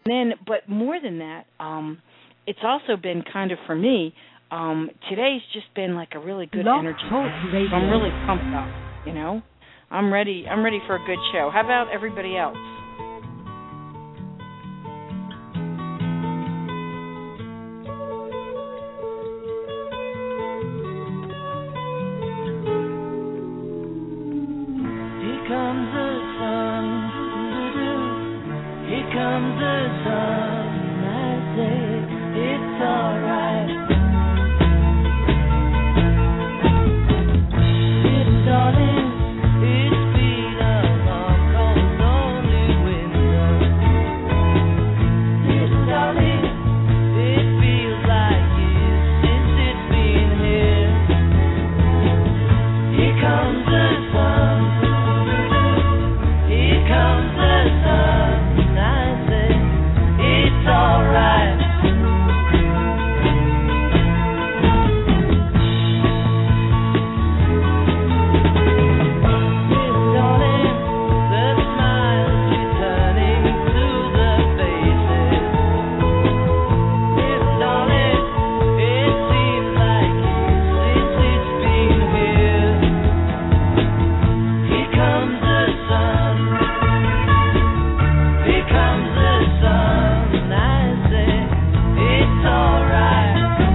then, but more than that, it's also been kind of for me. Today's just been like a really good Blog energy. Talk So I'm Radio. really pumped up. You know, I'm ready. I'm ready for a good show. How about everybody else? Here comes the sun. Here comes the sun. I say it's alright. Little darling, it's been a long, long, lonely winter. Little darling, it feels like years since it's been here. Here comes the sun. Here comes the sun. I say it's alright. Little darling, the smiles returning to the faces. Little darling, it seems like years since it's been here. Here comes the sun. Here comes the sun. I say it's alright.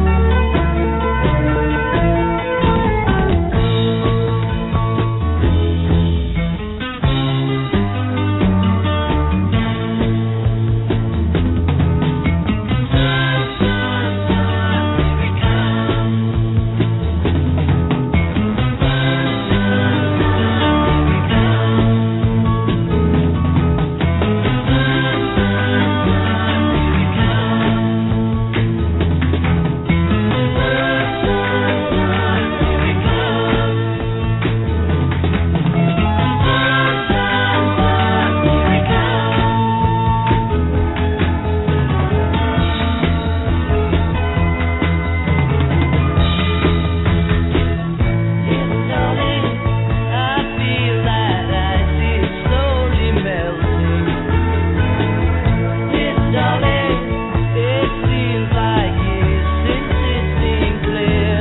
Little darling, I feel that ice is slowly melting. Little darling, it seems like years since it's been clear.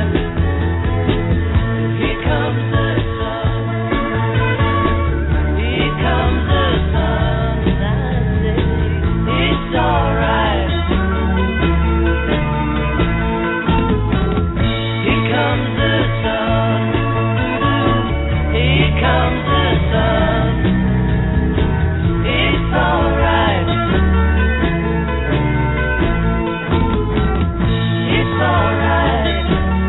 Here comes the sun. Here comes the sun. I say it's alright. Here comes the sun. Here comes the sun. It's alright. It's alright.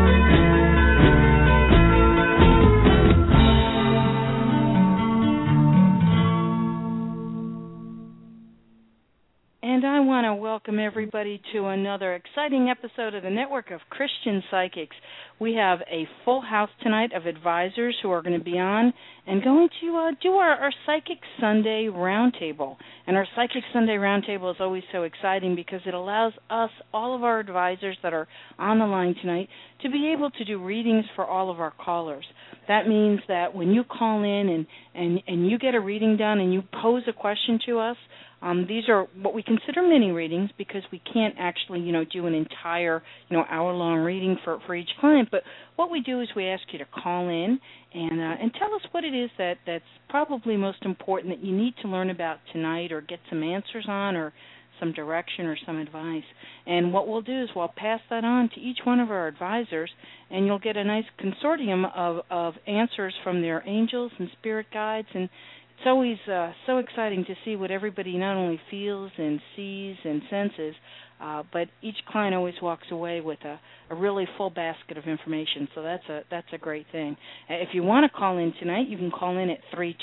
And I want to welcome everybody to another exciting episode of the Network of Christian Psychics. We have a full house tonight of advisors who are going to be on and going to do our Psychic Sunday Roundtable. And our Psychic Sunday Roundtable is always so exciting because it allows us, all of our advisors that are on the line tonight, to be able to do readings for all of our callers. That means that when you call in and you get a reading done and you pose a question to us, these are what we consider mini readings because we can't actually, do an entire, hour-long reading for each client. But what we do is we ask you to call in and tell us what it is that's probably most important that you need to learn about tonight or get some answers on or some direction or some advice. And what we'll do is we'll pass that on to each one of our advisors, and you'll get a nice consortium of answers from their angels and spirit guides. And it's always so exciting to see what everybody not only feels and sees and senses, but each client always walks away with a really full basket of information. So that's a great thing. If you want to call in tonight, you can call in at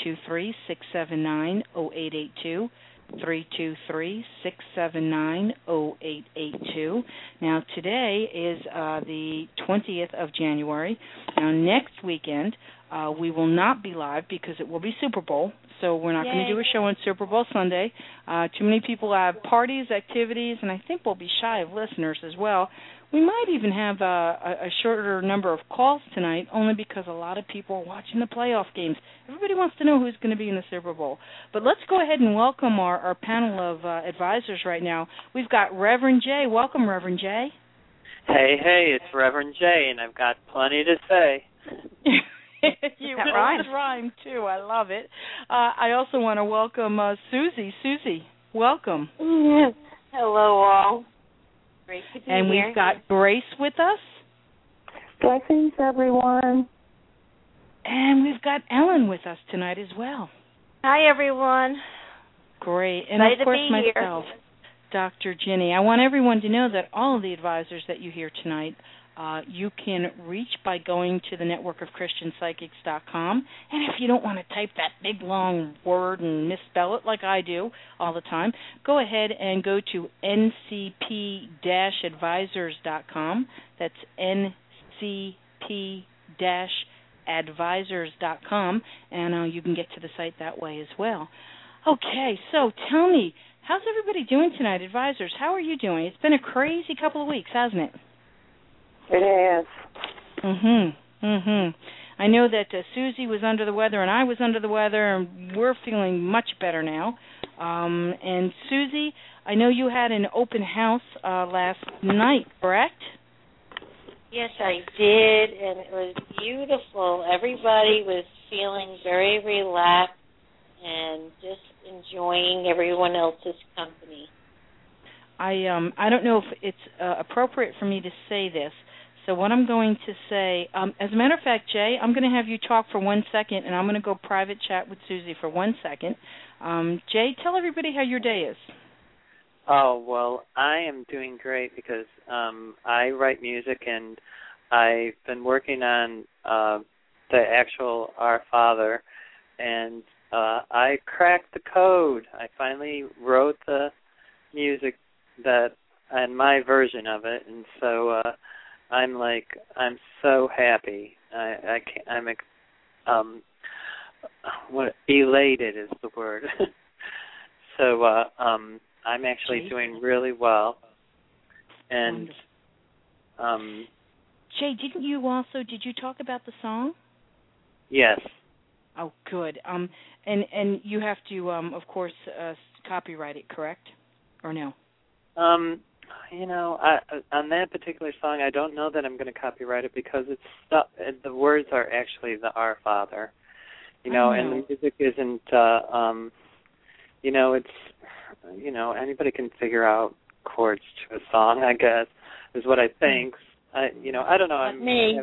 323-679-0882. 323-679-0882. Now, today is the 20th of January. Now, next weekend, we will not be live because it will be Super Bowl. so we're not going to Yay. do a show on Super Bowl Sunday. Too many people have parties, activities, and I think we'll be shy of listeners as well. We might even have a shorter number of calls tonight, only because a lot of people are watching the playoff games. Everybody wants to know who's going to be in the Super Bowl. But let's go ahead and welcome our panel of advisors right now. We've got Reverend Jay. Welcome, Reverend Jay. Hey, it's Reverend Jay, and I've got plenty to say. You That rhyme too. I love it. I also want to welcome Susie. Susie, welcome. Hello, all. Great to be And here. we've got Grace with us. Blessings, everyone. And we've got Ellen with us tonight as well. Hi, everyone. Great. And Excited of course to be here. myself, Dr. Ginny. I want everyone to know that all of the advisors that you hear tonight, you can reach by going to the networkofchristianpsychics.com. And if you don't want to type that big, long word and misspell it like I do all the time, go ahead and go to ncp-advisors.com. That's ncp-advisors.com, and you can get to the site that way as well. Okay, so tell me, how's everybody doing tonight, advisors? How are you doing? It's been a crazy couple of weeks, hasn't it? It has. I know that Susie was under the weather and I was under the weather, and we're feeling much better now. And Susie, I know you had an open house last night, correct? Yes, I did, and it was beautiful. Everybody was feeling very relaxed and just enjoying everyone else's company. I don't know if it's appropriate for me to say this. So what I'm going to say, as a matter of fact, Jay, I'm going to have you talk for 1 second, and I'm going to go private chat with Susie for 1 second. Jay, tell everybody how your day is. Oh, well, I am doing great because I write music, and I've been working on the actual Our Father, and I cracked the code. I finally wrote the music and my version of it, and so I'm so happy. Elated is the word. So I'm actually doing really well. And Jay, did you talk about the song? Yes. Oh, good. And you have to, of course, copyright it, correct? Or no? On that particular song, I don't know that I'm going to copyright it because the words are actually the Our Father, and the music isn't, anybody can figure out chords to a song, I guess, is what I think. I don't know. Me.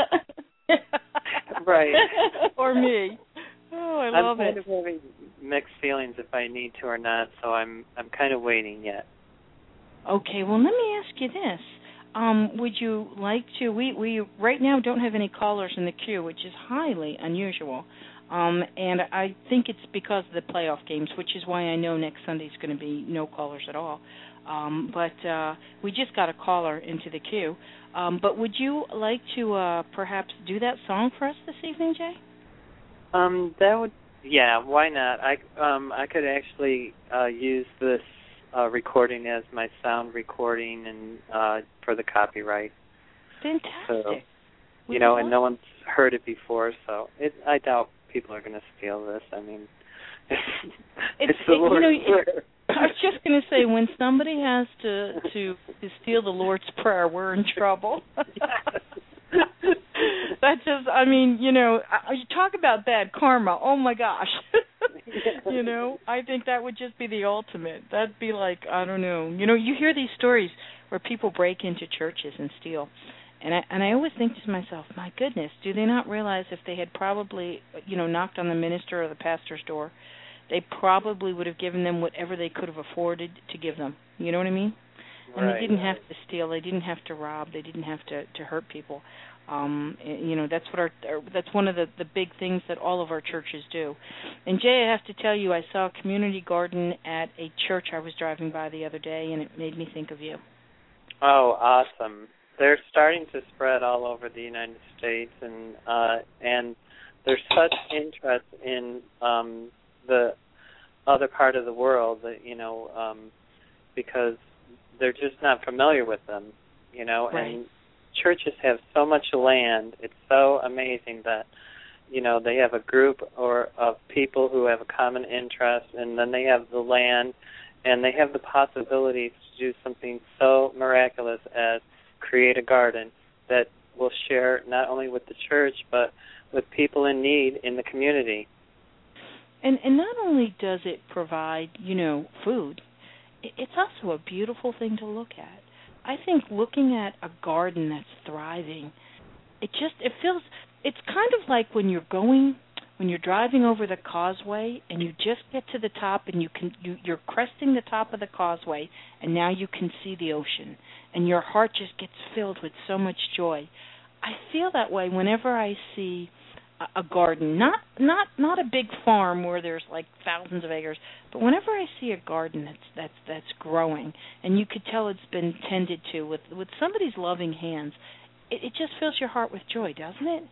Right. Or me. Oh, I love it. I'm kind of having mixed feelings if I need to or not, so I'm kind of waiting yet. Okay, well, let me ask you this. Would you like to, we right now don't have any callers in the queue, which is highly unusual. And I think it's because of the playoff games, which is why I know next Sunday's going to be no callers at all. But we just got a caller into the queue. But would you like to perhaps do that song for us this evening, Jay? Why not? I could actually use this recording as my sound recording and for the copyright. Fantastic. So, and no one's heard it before, so I doubt people are going to steal this. I mean, it's the Lord's Prayer. I was just going to say, when somebody has to steal the Lord's Prayer, we're in trouble. That just, you talk about bad karma. Oh, my gosh. I think that would just be the ultimate. That'd be like, I don't know. You hear these stories where people break into churches and steal. And I always think to myself, my goodness, do they not realize if they had probably, knocked on the minister or the pastor's door, they probably would have given them whatever they could have afforded to give them. You know what I mean? And right. They didn't have to steal. They didn't have to rob. They didn't have to hurt people. That's one of the big things that all of our churches do. And Jay, I have to tell you, I saw a community garden at a church I was driving by the other day, and it made me think of you. Oh, awesome! They're starting to spread all over the United States, and there's such interest in the other part of the world, because they're just not familiar with them, Right. and churches have so much land. It's so amazing that, they have a group of people who have a common interest, and then they have the land, and they have the possibility to do something so miraculous as create a garden that will share not only with the church, but with people in need in the community. And not only does it provide, food, it's also a beautiful thing to look at. I think looking at a garden that's thriving, it feels, it's kind of like when you're driving over the causeway and you just get to the top and you're cresting the top of the causeway and now you can see the ocean and your heart just gets filled with so much joy. I feel that way whenever I see a garden, not a big farm where there's like thousands of acres, but whenever I see a garden that's growing and you could tell it's been tended to with somebody's loving hands, it just fills your heart with joy, doesn't it?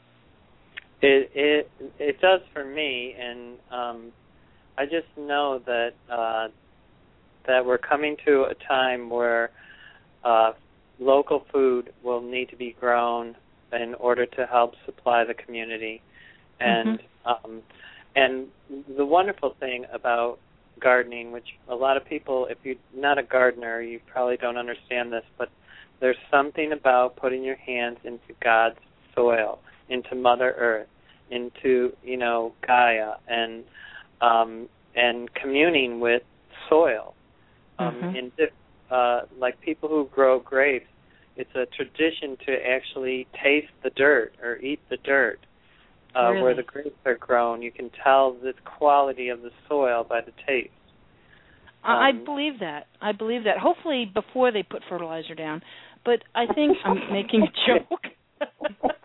It does for me, and I just know that we're coming to a time where local food will need to be grown in order to help supply the community. And and the wonderful thing about gardening, which a lot of people, if you're not a gardener, you probably don't understand this, but there's something about putting your hands into God's soil, into Mother Earth, into Gaia, and communing with soil. Like people who grow grapes, it's a tradition to actually taste the dirt or eat the dirt. Really? Where the grapes are grown, you can tell the quality of the soil by the taste. I believe that. Hopefully before they put fertilizer down. But I think I'm making a joke.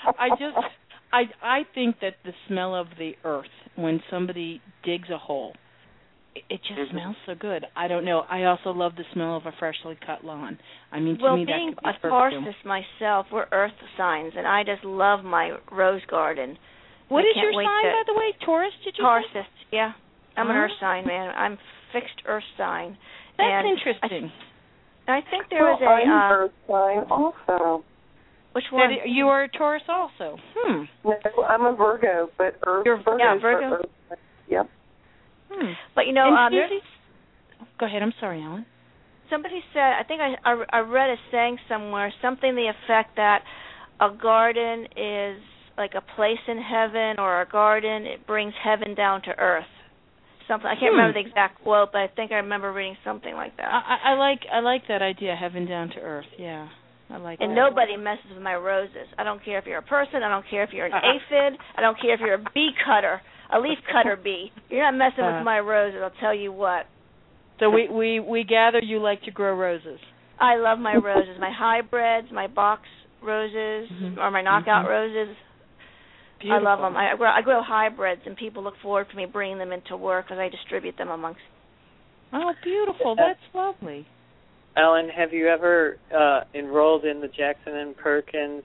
I think that the smell of the earth when somebody digs a hole, it just smells so good. I don't know. I also love the smell of a freshly cut lawn. I mean, to me that being could be a perfume. Taurus myself, we're earth signs, and I just love my rose garden. What is can't your wait sign, to- by the way? Taurus, did you Taurus, say? yeah. I'm an Uh-huh. earth sign, man. I'm fixed earth sign. That's and interesting. I think there was I'm a Earth sign also. which one? You are a Taurus also. No, I'm a Virgo, but Earth. You're yeah, Virgo? Earth. Yep. But And there's Susie? Go ahead. I'm sorry, Ellen. somebody said, I think I read a saying somewhere, something to the effect that a garden is like a place in heaven, or a garden, it brings heaven down to earth. Something I can't remember the exact quote, but I think I remember reading something like that. I like that idea, heaven down to earth. Yeah, I like And that. nobody messes with my roses. I don't care if you're a person. I don't care if you're an aphid. I don't care if you're a bee cutter, a leaf cutter bee. You're not messing with my roses, I'll tell you what. So we gather you like to grow roses. I love my roses, my hybrids, my box roses, or my knockout roses. Beautiful. I love them. I grow hybrids, and people look forward to me bringing them into work because I distribute them amongst. Oh, beautiful. That's lovely. Ellen, have you ever enrolled in the Jackson and Perkins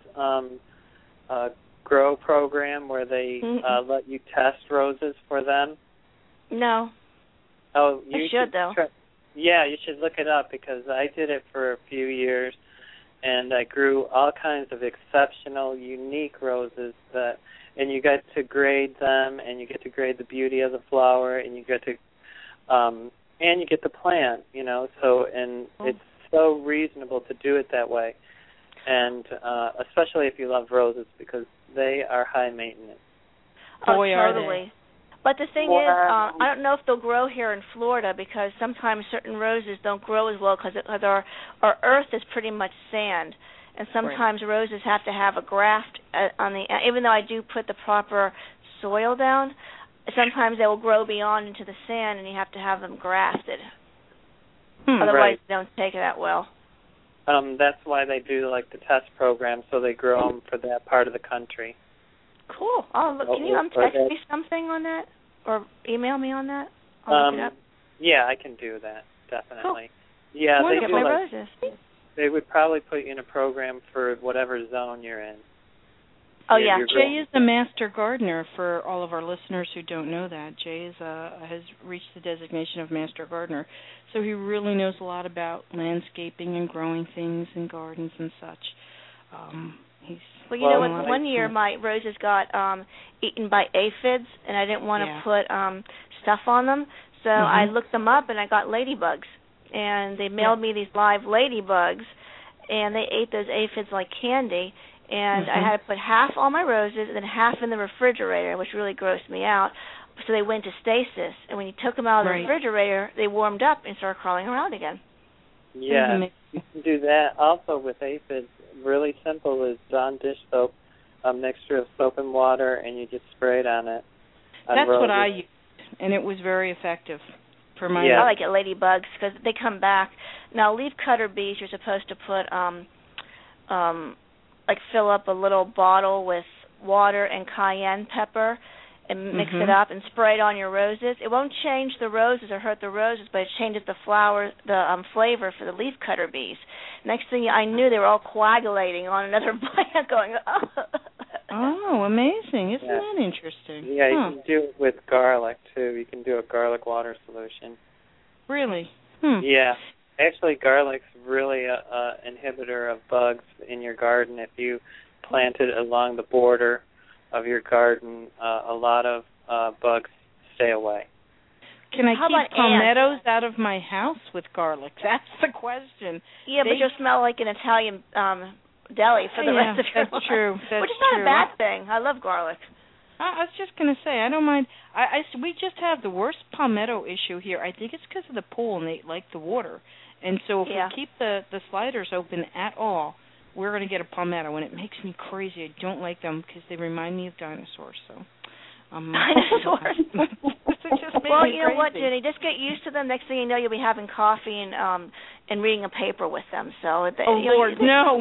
Grow program where they let you test roses for them? No. Oh, you I should though. Yeah, you should look it up because I did it for a few years, and I grew all kinds of exceptional, unique roses and you get to grade them, and you get to grade the beauty of the flower, and you get to and you get the plant, so it's so reasonable to do it that way. And especially if you love roses, because they are high maintenance. Oh, Boy, are totally. But the thing is, I don't know if they'll grow here in Florida because sometimes certain roses don't grow as well because our earth is pretty much sand, and sometimes roses have to have a graft on the. Even though I do put the proper soil down, sometimes they will grow beyond into the sand, and you have to have them grafted. Otherwise, they don't take it that well. That's why they do like the test program, so they grow them for that part of the country. Cool. Oh, look, can you text me something on that, or email me on that? I'll look it up. Yeah, I can do that definitely. Cool. Yeah, Look at my roses. They would probably put you in a program for whatever zone you're in. Oh, yeah. Jay is the master gardener for all of our listeners who don't know that. Jay has reached the designation of master gardener. So he really knows a lot about landscaping and growing things in gardens and such. Well, you know what? One year my roses got eaten by aphids, and I didn't want to put stuff on them. So I looked them up, and I got ladybugs. And they mailed me these live ladybugs, and they ate those aphids like candy. And I had to put half on my roses and then half in the refrigerator, which really grossed me out. So they went to stasis. And when you took them out of the refrigerator, they warmed up and started crawling around again. Yeah, you can do that. Also with aphids, really simple is Dawn dish soap, a mixture of soap and water, and you just spray it on it. That's what I used, and it was very effective for my. I like it, ladybugs, because they come back. Now, leaf cutter bees, you're supposed to put like fill up a little bottle with water and cayenne pepper and mix it up and spray it on your roses. It won't change the roses or hurt the roses, but it changes the flavor for the leaf cutter bees. Next thing I knew, they were all coagulating on another plant going, oh. Oh, amazing. Isn't that interesting? Yeah, you can do it with garlic, too. You can do a garlic water solution. Really? Yeah. Actually, garlic's really an inhibitor of bugs in your garden. If you plant it along the border of your garden, a lot of bugs stay away. Can I keep palmettos out of my house with garlic? That's the question. Yeah, but you'll smell like an Italian deli for the rest of your life. That's true. Which is not a bad thing. I love garlic. I was just going to say, I don't mind. We just have the worst palmetto issue here. I think it's because of the pool, and they like the water. And so if we keep the sliders open at all, we're going to get a palmetto, and it makes me crazy. I don't like them because they remind me of dinosaurs. So, dinosaurs. Well, you know what, Jenny? Just get used to them. Next thing you know, you'll be having coffee and reading a paper with them. So, Lord, no.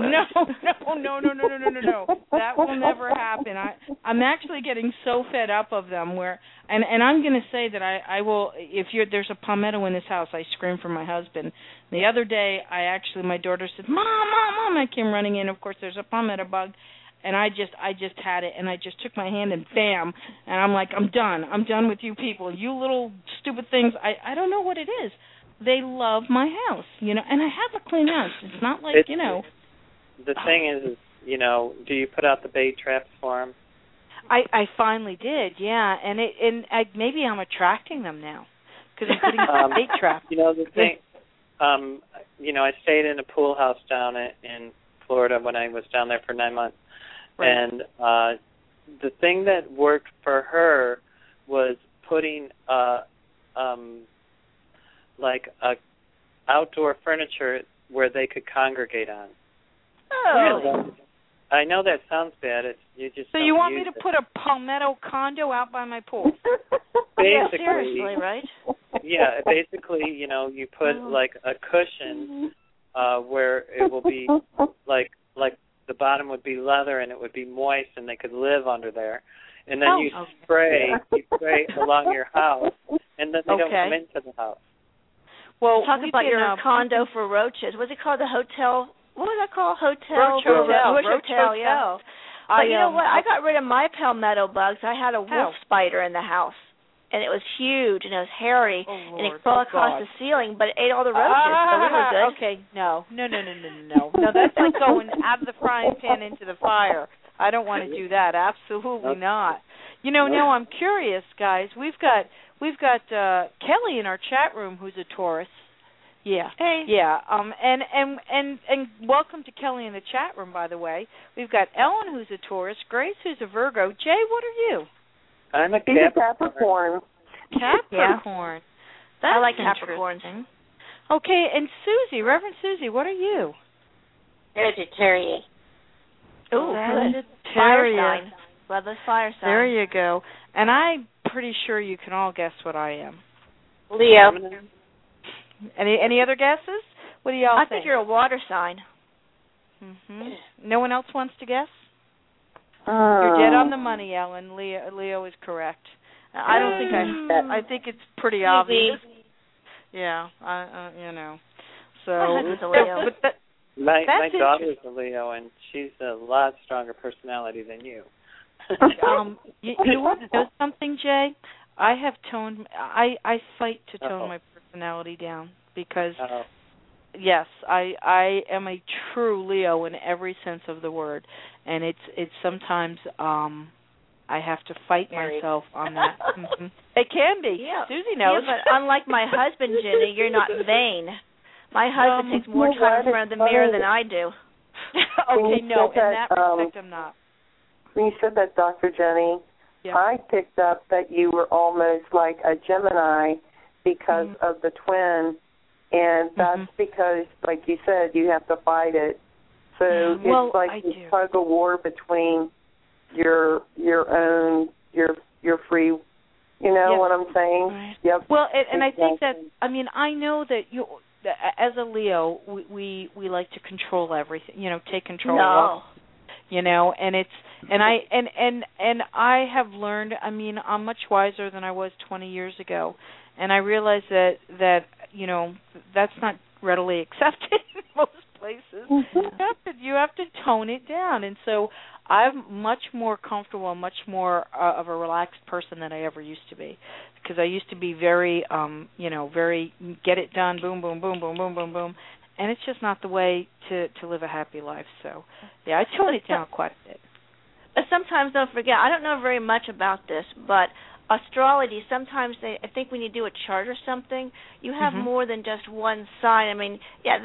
That will never happen. I'm actually getting so fed up of them. And I'm going to say that I will. If there's a palmetto in this house, I scream for my husband. The other day, my daughter said, "Mom!" I came running in. Of course, there's a palmetto bug. And I just had it, and I just took my hand and bam, and I'm like, I'm done with you people, you little stupid things. I don't know what it is. They love my house, and I have a clean house. It's not like, The thing is, do you put out the bait traps for them? I finally did, yeah, and maybe I'm attracting them now because I'm putting out the bait trap. The thing, I stayed in a pool house down in Florida when I was down there for 9 months. Right. And the thing that worked for her was putting like a outdoor furniture where they could congregate on. Oh. Really? I know that sounds bad. So you want me to put a palmetto condo out by my pool? Basically, seriously, right? Yeah, basically, you put like a cushion where it will be like the bottom would be leather and it would be moist and they could live under there. And then you spray along your house and then they don't come into the house. Well, talk about your condo for roaches. What's it called? The hotel? What was that called? Roach Hotel, yeah. But you know what? I got rid of my palmetto bugs. I had a wolf spider in the house. And it was huge, and it was hairy, and it crawled across the ceiling, but it ate all the roaches, so we were good. Okay, no. No, that's like going out of the frying pan into the fire. I don't want to do that. Absolutely not. Now I'm curious, guys. We've got Kelly in our chat room who's a Taurus. Yeah. Hey. Yeah. And welcome to Kelly in the chat room, by the way. We've got Ellen who's a Taurus, Grace who's a Virgo. Jay, what are you? I'm a Capricorn. Capricorn. I like Capricorns. Okay, and Susie, Reverend Susie, what are you? Sagittarius. Oh, good. Fire sign. Love those fire signs. There you go. And I'm pretty sure you can all guess what I am. Leo. Any other guesses? What do y'all think? I think you're a water sign. No one else wants to guess? You're dead on the money, Ellen. Leo is correct. I don't think I think it's pretty obvious. Yeah, So, My That's daughter's a Leo, and she's a lot stronger personality than you. You want to know something, Jay? I have toned. I fight to tone my personality down because, yes, I am a true Leo in every sense of the word, and it's sometimes I have to fight myself on that. Mm-hmm. It can be. Yeah. Susie knows. Yeah, but unlike my husband, Jenny, you're not vain. My husband takes more time in front of the mirror than I do. Okay, no, in that respect, I'm not. When you said that, Dr. Jenny, Yeah. I picked up that you were almost like a Gemini because of the twin, and that's because, like you said, you have to fight it. So it's like you tug a war between your own, your free, you know what I'm saying? Right. Yep. Well, and I think that, I mean, I know that you, as a Leo, we like to control everything, take control of, and it's, and I have learned, I mean, I'm much wiser than I was 20 years ago, and I realize that that's not readily accepted in most places. You have to tone it down, and so I'm much more comfortable, much more of a relaxed person than I ever used to be, because I used to be very, very get it done, boom, boom, boom, boom, boom, boom, boom, and it's just not the way to live a happy life. So, yeah, I tone it down quite a bit. But sometimes, don't forget, I don't know very much about this, but astrology, sometimes I think when you do a chart or something, you have more than just one sign. I mean,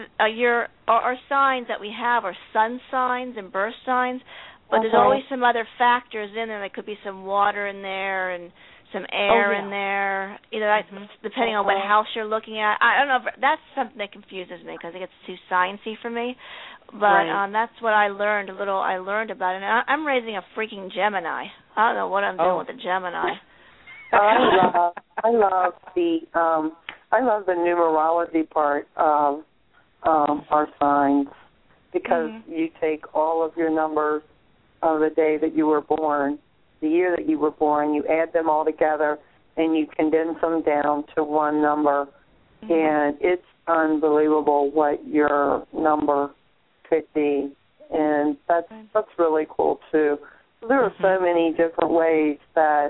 our signs that we have are sun signs and birth signs, but there's always some other factors in there. There could be some water in there and some air in there, depending on what house you're looking at. I don't know. That's something that confuses me because it gets too sciencey for me. But that's what I learned, I learned about it. And I'm raising a freaking Gemini. I don't know what I'm doing with a Gemini. I love the numerology part of our signs because you take all of your numbers of the day that you were born, the year that you were born, you add them all together, and you condense them down to one number, and it's unbelievable what your number could be, and that's really cool too. So there are so many different ways that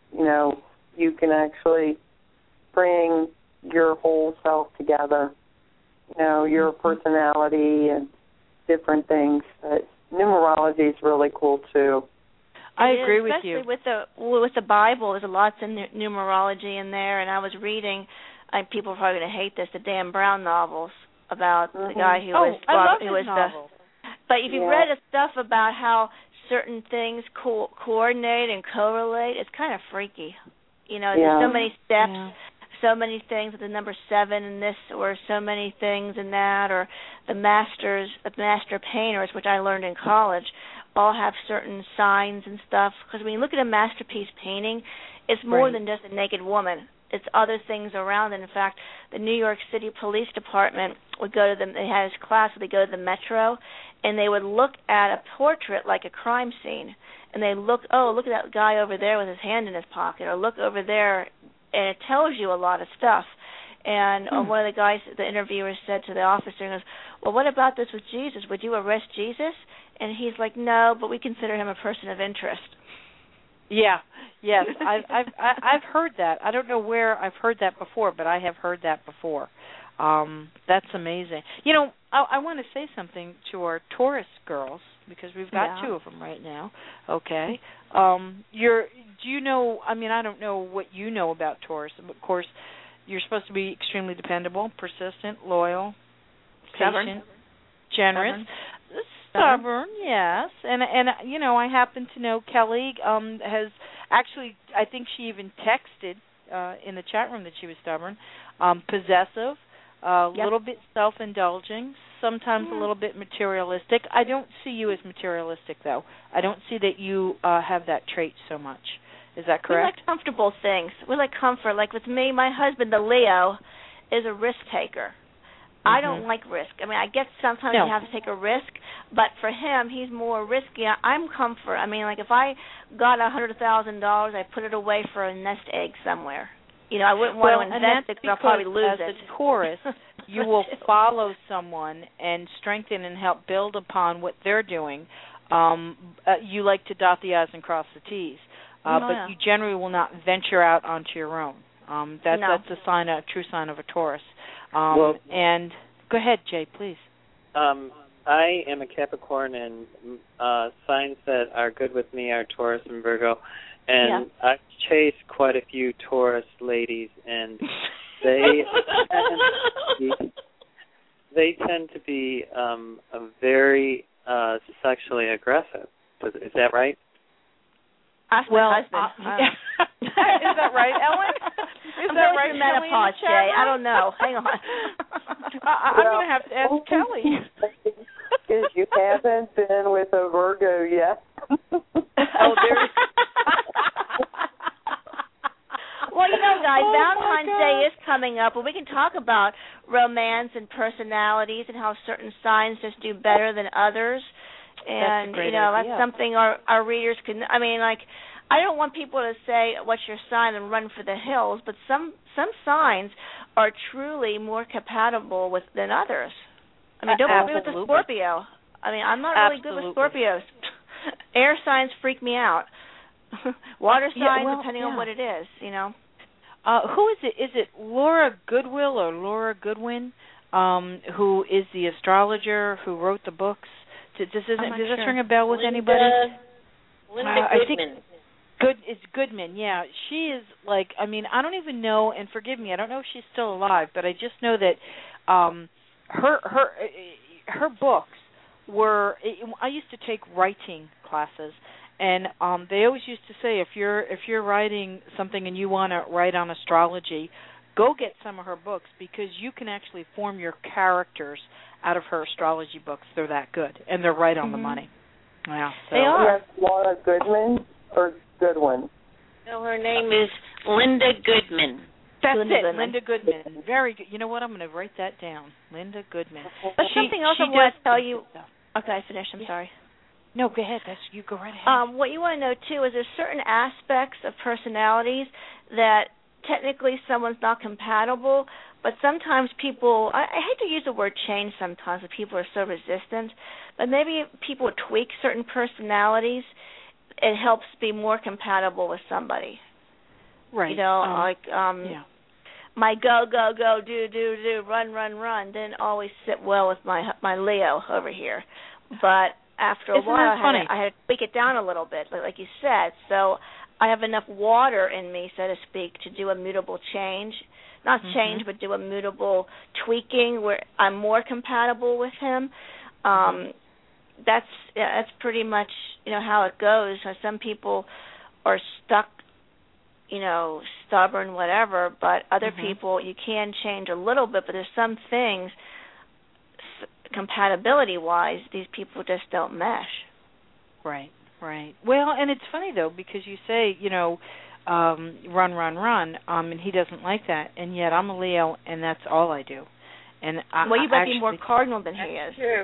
you can actually bring your whole self together, your personality and different things. But numerology is really cool too. I agree with you. Especially with the Bible, there's lots of numerology in there. And I was reading, people are probably going to hate this, the Dan Brown novels about the guy who was novels. But if you've read the stuff about how certain things coordinate and correlate, it's kind of freaky. There's so many steps, so many things with the number 7 in this, or so many things in that, or the master painters, which I learned in college, all have certain signs and stuff. Because when you look at a masterpiece painting, it's more than just a naked woman. It's other things around it. In fact, the New York City Police Department would go to them. They had this class where they go to the Metro, and they would look at a portrait like a crime scene, and they look at that guy over there with his hand in his pocket, or look over there, and it tells you a lot of stuff. And one of the guys, the interviewer said to the officer, he goes, "Well, what about this with Jesus? Would you arrest Jesus?" And he's like, "No, but we consider him a person of interest." Yeah, yes, I've heard that. I don't know where I've heard that before, but I have heard that before. That's amazing. I want to say something to our Taurus girls because we've got 2 of them right now. Okay, do you know? I mean, I don't know what you know about Taurus. Of course, you're supposed to be extremely dependable, persistent, loyal, patient, generous. Stubborn, yes, and I happen to know Kelly has actually. I think she even texted in the chat room that she was stubborn, possessive, a little bit self-indulging, sometimes a little bit materialistic. I don't see you as materialistic, though. I don't see that you have that trait so much. Is that correct? We like comfortable things. We like comfort. Like with me, my husband, the Leo, is a risk taker. I don't like risk. I mean, I guess sometimes you have to take a risk, but for him, he's more risky. I'm comfort. I mean, like if I got $100,000, I put it away for a nest egg somewhere. I wouldn't want to invest it because I'll probably lose it. As a Taurus, you will follow someone and strengthen and help build upon what they're doing. You like to dot the I's and cross the T's, but you generally will not venture out onto your own. That's a true sign of a Taurus. And go ahead, Jay, please. I am a Capricorn, and signs that are good with me are Taurus and Virgo. And I've chased quite a few Taurus ladies, and they tend to be very sexually aggressive. Is that right? Ask my husband. Is that right, Ellen? Is that right, menopause, Jay? I don't know. Hang on. I'm going to have to ask Kelly. Because you haven't been with a Virgo yet. Well, guys, Valentine's Day is coming up, and we can talk about romance and personalities and how certain signs just do better than others. And, that's a great idea. That's something our readers can, I don't want people to say, what's your sign, and run for the hills, but some signs are truly more compatible than others. Don't agree with the Scorpio. I'm not really good with Scorpios. Air signs freak me out. Water signs, depending on what it is, Who is it? Is it Laura Goodwill or Laura Goodwin, who is the astrologer who wrote the books? Does this ring a bell with anybody? Linda Goodman. It's Goodman, yeah. She is I don't even know, and forgive me, I don't know if she's still alive, but I just know that her books were. I used to take writing classes, and they always used to say if you're writing something and you want to write on astrology, go get some of her books because you can actually form your characters out of her astrology books. They're that good, and they're right on the money. Yeah, so. They are. Yes, Laura Goodman or Goodwin? No, her name is Linda Goodman. That's it, Linda Goodman. Very good. You know what? I'm going to write that down. Linda Goodman. But something else I want to tell you. Okay, I finished. I'm sorry. No, go ahead. You go right ahead. What you want to know, too, is there's certain aspects of personalities that technically someone's not compatible, but sometimes people, I hate to use the word change sometimes, but people are so resistant, but maybe people tweak certain personalities. It helps be more compatible with somebody. Right. My go, do, run didn't always sit well with my Leo over here. But after a while, I had to tweak it down a little bit, like you said. So I have enough water in me, so to speak, to do a mutable change. Not change, but do a mutable tweaking where I'm more compatible with him. That's pretty much how it goes. Some people are stuck, stubborn, whatever. But other people, you can change a little bit. But there's some things, compatibility-wise, these people just don't mesh. Right. Well, and it's funny though because you say, run, and he doesn't like that, and yet I'm a Leo, and that's all I do. And you might be more cardinal than he is. True.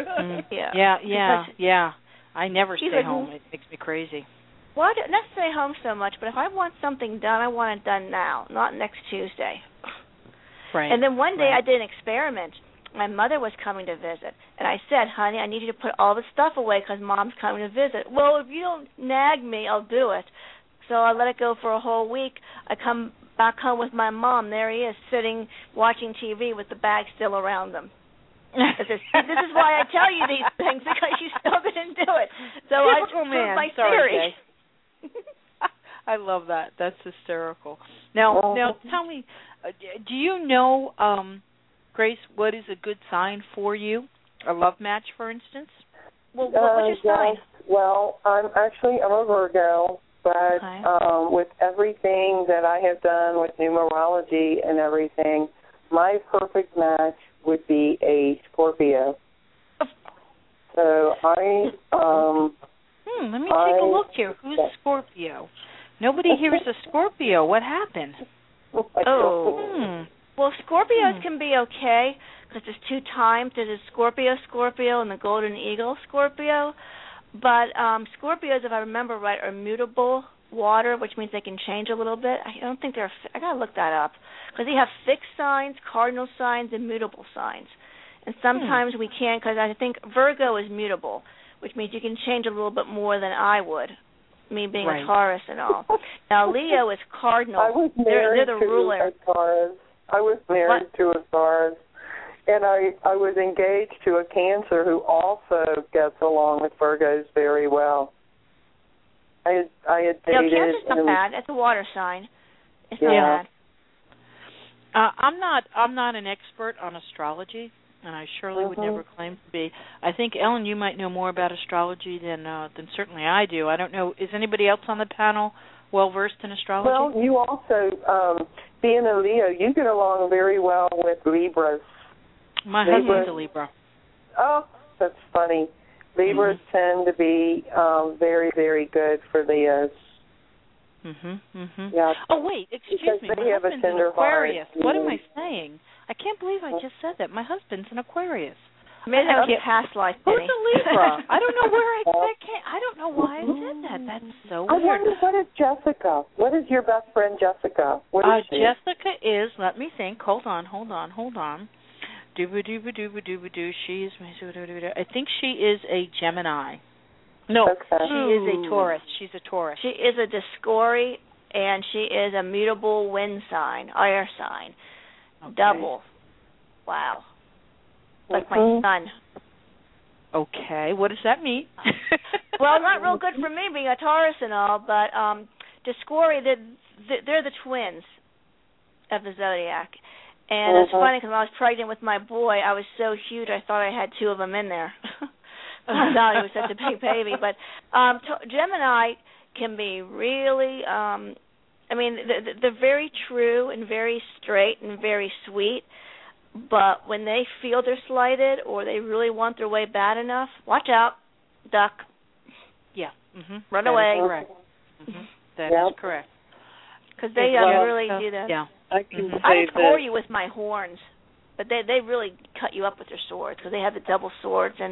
Yeah. I never stay home. It makes me crazy. Well, I don't stay home so much, but if I want something done, I want it done now, not next Tuesday. Right. And then one day I did an experiment. My mother was coming to visit, and I said, honey, I need you to put all the stuff away because Mom's coming to visit. Well, if you don't nag me, I'll do it. So I let it go for a whole week. I come back home with my mom. There he is, sitting, watching TV with the bag still around him. This is why I tell you these things, because you still didn't do it. So I proved my theory. I love that. That's hysterical. Now tell me, do you know, Grace, what is a good sign for you? A love match, for instance? Well, what's your sign? Well, I'm a Virgo, but with everything that I have done with numerology and everything, my perfect match would be a Scorpio. So let me take a look here. Who's Scorpio? Nobody here is a Scorpio. What happened? Well, Scorpios can be okay because there's two times. There's a Scorpio, and the Golden Eagle Scorpio. But Scorpios, if I remember right, are mutable water, which means they can change a little bit. I don't think they're. I gotta look that up because they have fixed signs, cardinal signs, and mutable signs. And sometimes we can't because I think Virgo is mutable, which means you can change a little bit more than I would. Me being a Taurus and all. Now Leo is cardinal. I was married they're the ruler. to a Taurus. I was married to a Taurus, and I was engaged to a Cancer who also gets along with Virgos very well. I had dated. No, Cancer's not bad. It's a water sign. It's not bad. I'm not an expert on astrology, and I surely would never claim to be. I think, Ellen, you might know more about astrology than certainly I do. I don't know. Is anybody else on the panel well-versed in astrology? Well, you also, being a Leo, you get along very well with Libras. My husband's a Libra. Oh, that's funny. Libras tend to be very, very good for Leos. Yeah. Oh, wait, excuse me. My husband's an Aquarius. What am I saying? I can't believe I just said that. My husband's an Aquarius. Maybe that was past life. Who's a Libra? I don't know where I don't know why I said that. That's so weird. I wonder, what is Jessica? What is your best friend Jessica? What is she? Jessica is, let me think. Hold on. Dooba-dooba-dooba-dooba-doo. I think she is a Gemini. No, she is a Taurus. She's a Taurus. She is a Discory, and she is a mutable wind sign, air sign. Okay. Double. Wow. Like my son. Okay, what does that mean? Well, not real good for me being a Taurus and all, but Discory, they're the twins of the zodiac. And it's funny because when I was pregnant with my boy, I was so huge I thought I had two of them in there. I thought he was such a big baby. But Gemini can be really, they're very true and very straight and very sweet. But when they feel they're slighted or they really want their way bad enough, watch out, duck. Yeah. Run away. Is correct. That is correct. Because they really do that. Yeah. I can say I score you with my horns, but they really cut you up with their swords because they have the double swords. And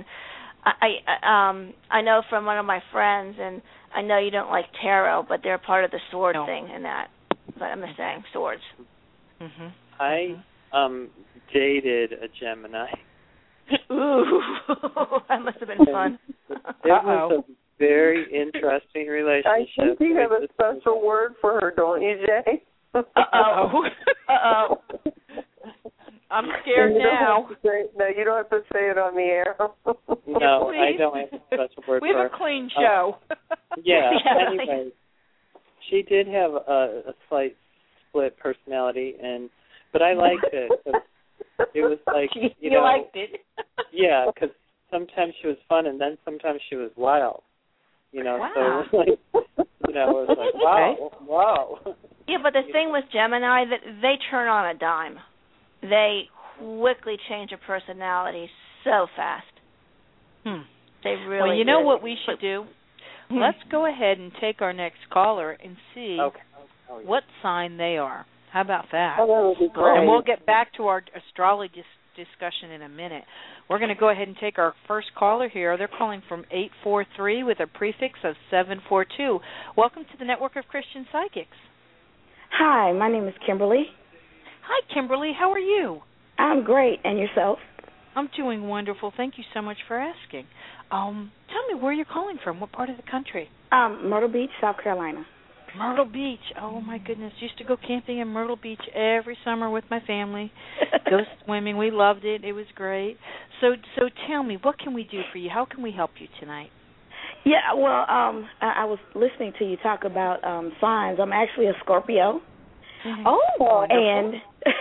I know from one of my friends, and I know you don't like tarot, but they're part of the sword thing in that. But I'm just saying, swords. I dated a Gemini. Ooh, that must have been fun. It was a very interesting relationship. I think you have a special word for her, don't you, Jay? Uh-oh. I'm scared now. No, you don't have to say it on the air. No, I don't have a special word for her. We have a clean show. Anyway, she did have a slight split personality, but I liked it. It was like, you liked it? Yeah, because sometimes she was fun, and then sometimes she was wild. So it was like, it was like, wow. Yeah, but the thing with Gemini, that they turn on a dime. They quickly change their personality so fast. They really. Well, you know what we should do? Let's go ahead and take our next caller and see what sign they are. How about that? Oh, that would be great. And we'll get back to our astrology discussion in a minute. We're going to go ahead and take our first caller here. They're calling from 843 with a prefix of 742. Welcome to the Network of Christian Psychics. Hi, my name is Kimberly. Hi, Kimberly. How are you? I'm great. And yourself? I'm doing wonderful. Thank you so much for asking. Tell me where you're calling from. What part of the country? Myrtle Beach, South Carolina. Myrtle Beach. Oh, my goodness. Used to go camping in Myrtle Beach every summer with my family. Go swimming. We loved it. It was great. So tell me, what can we do for you? How can we help you tonight? Yeah, well, I was listening to you talk about signs. I'm actually a Scorpio. Oh, and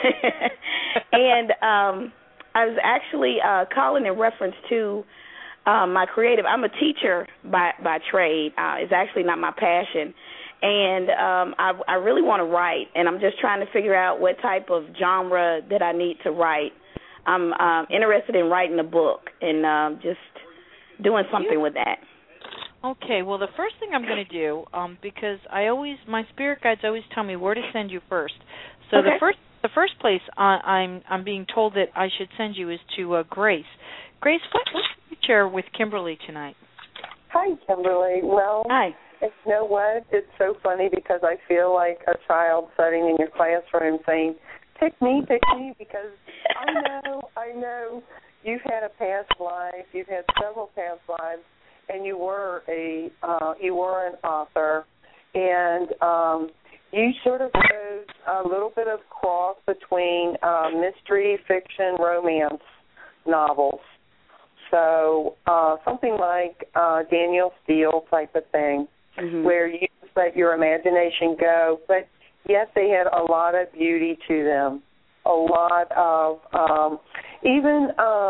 I was actually calling in reference to my creative. I'm a teacher by trade. It's actually not my passion. And I really want to write, and I'm just trying to figure out what type of genre that I need to write. I'm interested in writing a book and just doing something with that. Okay, well, the first thing I'm going to do, because my spirit guides always tell me where to send you first. So the first place I'm being told that I should send you is to Grace. Grace, what can you share with Kimberly tonight? Hi, Kimberly. Well, hi. And you know what? It's so funny because I feel like a child sitting in your classroom saying, pick me, because I know you've had a past life, you've had several past lives, and you were an author, and you sort of chose a little bit of cross between mystery, fiction, romance novels. So something like Daniel Steele type of thing, where you just let your imagination go, but yet they had a lot of beauty to them, a lot of even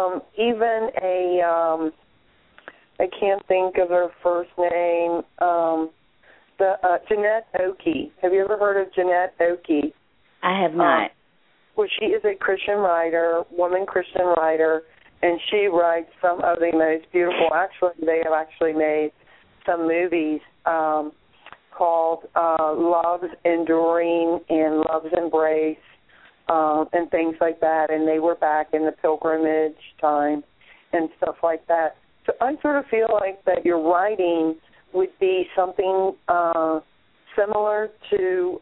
a I can't think of her first name, Jeanette Oakey. Have you ever heard of Jeanette Oakey? I have not. Well, she is a Christian woman Christian writer, and she writes some of the most beautiful. Actually, they have actually made some movies called Love's Enduring and Love's Embrace and things like that, and they were back in the pilgrimage time and stuff like that. So I sort of feel like that your writing would be something similar to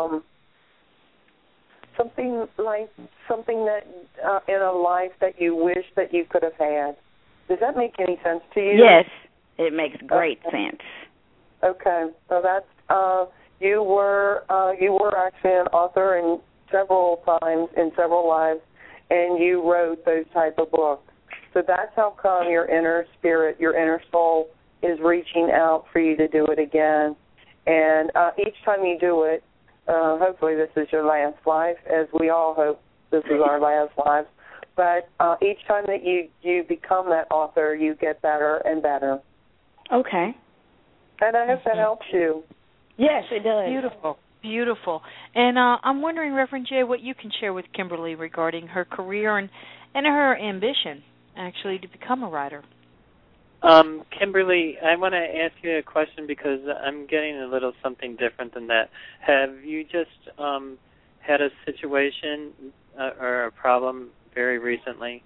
something that in a life that you wish that you could have had. Does that make any sense to you? Yes, it makes great sense. Okay, so that's you were actually an author in several times in several lives, and you wrote those type of books. So that's how come your inner spirit, your inner soul, is reaching out for you to do it again. And each time you do it, hopefully this is your last life, as we all hope this is our last life. But each time that you become that author, you get better and better. Okay. And I hope that helps you. Yes, it does. Beautiful. Beautiful. And I'm wondering, Reverend Jay, what you can share with Kimberly regarding her career and her ambition, actually, to become a writer. Kimberly, I want to ask you a question because I'm getting a little something different than that. Have you just had a situation or a problem very recently?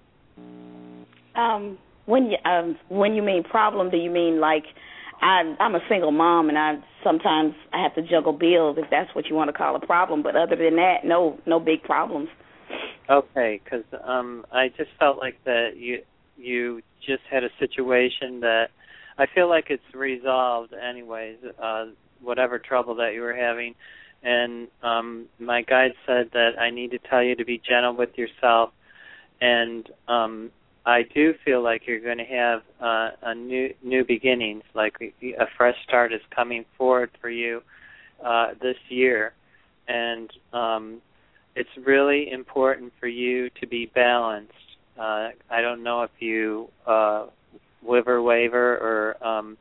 When you mean problem, do you mean like I'm a single mom and sometimes I have to juggle bills, if that's what you want to call a problem. But other than that, no big problems. Okay, because I just felt like that you just had a situation that I feel like it's resolved anyways, whatever trouble that you were having. And my guide said that I need to tell you to be gentle with yourself. And I do feel like you're going to have a new beginnings, like a fresh start is coming forward for you this year. And it's really important for you to be balanced. I don't know if you liver waver or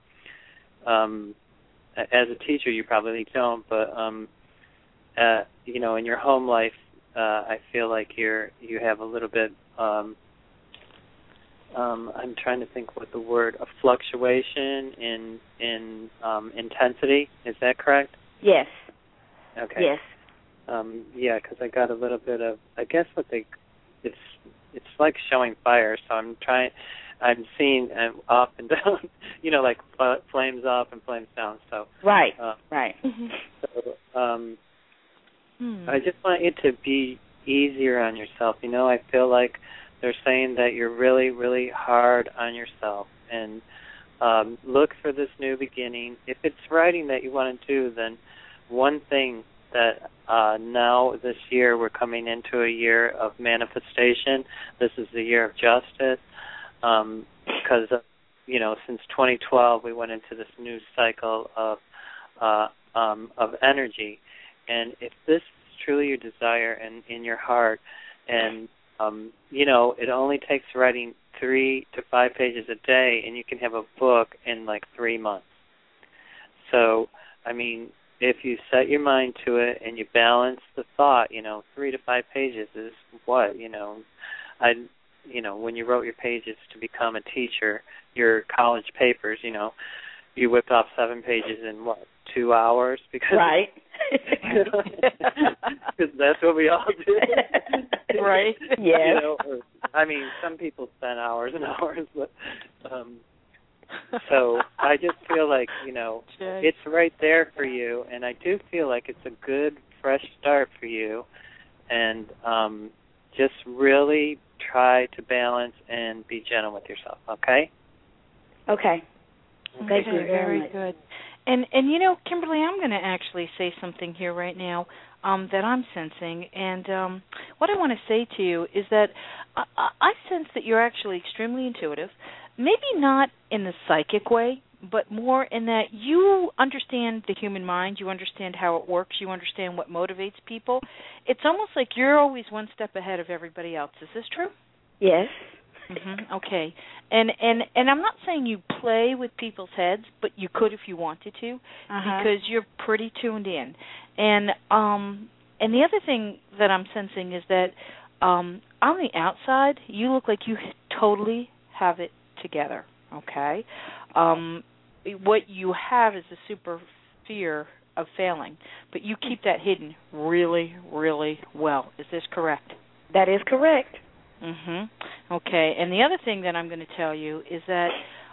as a teacher you probably don't, but in your home life I feel like you have a little bit I'm trying to think what the word, a fluctuation in intensity. Is that correct? Yes. Okay. Yes. Yeah, because I got a little bit of, I guess it's like showing fire. So I'm seeing up and down, like flames up and flames down. So right, right. So I just want you to be easier on yourself. I feel like they're saying that you're really, really hard on yourself, and look for this new beginning. If it's writing that you want to do, then one thing that now this year we're coming into a year of manifestation. This is the year of justice because, since 2012 we went into this new cycle of energy. And if this is truly your desire and in your heart, and it only takes writing 3 to 5 pages a day, and you can have a book in like 3 months. So, if you set your mind to it and you balance the thought, 3 to 5 pages is what, when you wrote your pages to become a teacher, your college papers, you whipped off 7 pages in 2 hours? Because right. Because that's what we all do. Right. Yeah. Some people spend hours and hours, but So I just feel like, it's right there for you, and I do feel like it's a good, fresh start for you. And just really try to balance and be gentle with yourself, okay? Okay. Thank you very much. Good. And Kimberly, I'm going to actually say something here right now that I'm sensing. And what I want to say to you is that I sense that you're actually extremely intuitive, maybe not in the psychic way, but more in that you understand the human mind, you understand how it works, you understand what motivates people. It's almost like you're always one step ahead of everybody else. Is this true? Yes. Mm-hmm. Okay. And I'm not saying you play with people's heads, but you could if you wanted to, because you're pretty tuned in. And the other thing that I'm sensing is that on the outside, you look like you totally have it together. Okay. What you have is a super fear of failing, but you keep that hidden really, really well. Is this correct? That is correct. Okay. And the other thing that I'm going to tell you is that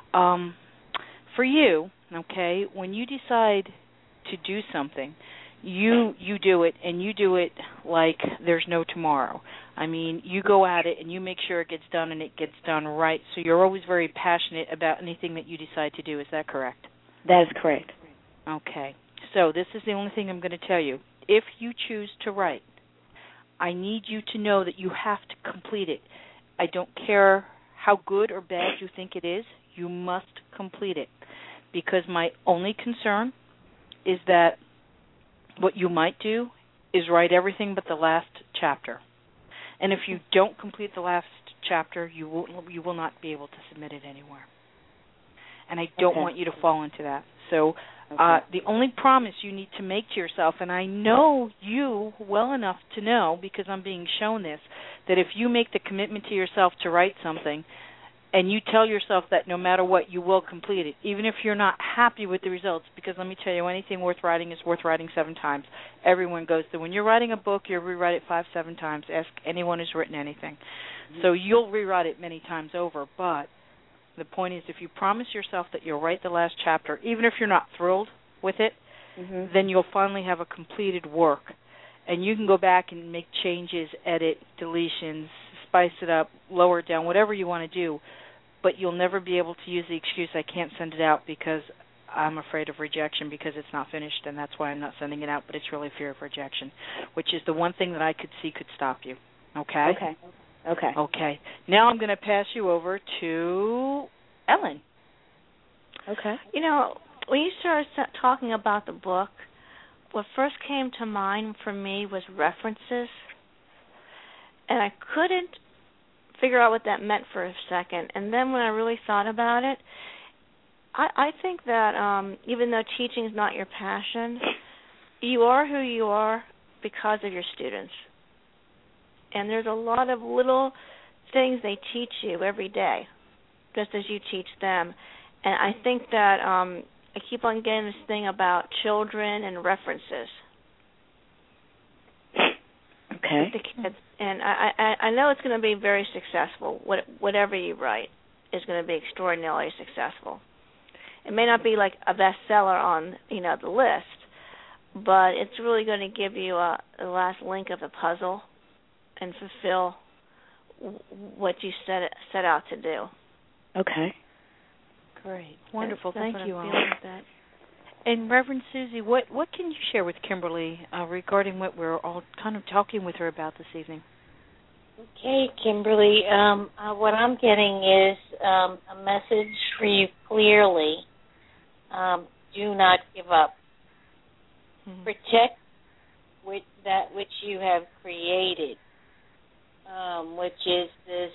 for you, okay, when you decide to do something, you do it, and you do it like there's no tomorrow. I mean, you go at it and you make sure it gets done and it gets done right. So you're always very passionate about anything that you decide to do. Is that correct? That is correct. Okay. So this is the only thing I'm going to tell you. If you choose to write, I need you to know that you have to complete it. I don't care how good or bad you think it is, you must complete it. Because my only concern is that what you might do is write everything but the last chapter. And if you don't complete the last chapter, you will not be able to submit it anywhere. And I don't want you to fall into that. So the only promise you need to make to yourself, and I know you well enough to know, because I'm being shown this, that if you make the commitment to yourself to write something, and you tell yourself that no matter what, you will complete it, even if you're not happy with the results, because let me tell you, anything worth writing is worth writing 7 times. Everyone goes through. When you're writing a book, you'll rewrite it 5-7 times. Ask anyone who's written anything. So you'll rewrite it many times over, but the point is, if you promise yourself that you'll write the last chapter, even if you're not thrilled with it, then you'll finally have a completed work. And you can go back and make changes, edit, deletions, spice it up, lower it down, whatever you want to do. But you'll never be able to use the excuse, I can't send it out because I'm afraid of rejection because it's not finished, and that's why I'm not sending it out. But it's really fear of rejection, which is the one thing that I could see could stop you. Okay? Okay. Now I'm going to pass you over to Ellen. Okay. When you started talking about the book, what first came to mind for me was references. And I couldn't figure out what that meant for a second. And then when I really thought about it, I think that even though teaching is not your passion, you are who you are because of your students. And there's a lot of little things they teach you every day, just as you teach them. And I think that I keep on getting this thing about children and references. Okay. With the kids. And I know it's going to be very successful. Whatever you write is going to be extraordinarily successful. It may not be like a bestseller on the list, but it's really going to give you the last link of the puzzle and fulfill what you set out to do. Okay. Great. Wonderful. That's Thank you, I'm Ellen. feeling with that. And Reverend Susie, what can you share with Kimberly regarding what we're all kind of talking with her about this evening? Okay, Kimberly, what I'm getting is a message for you clearly. Do not give up. Mm-hmm. Protect that which you have created, which is this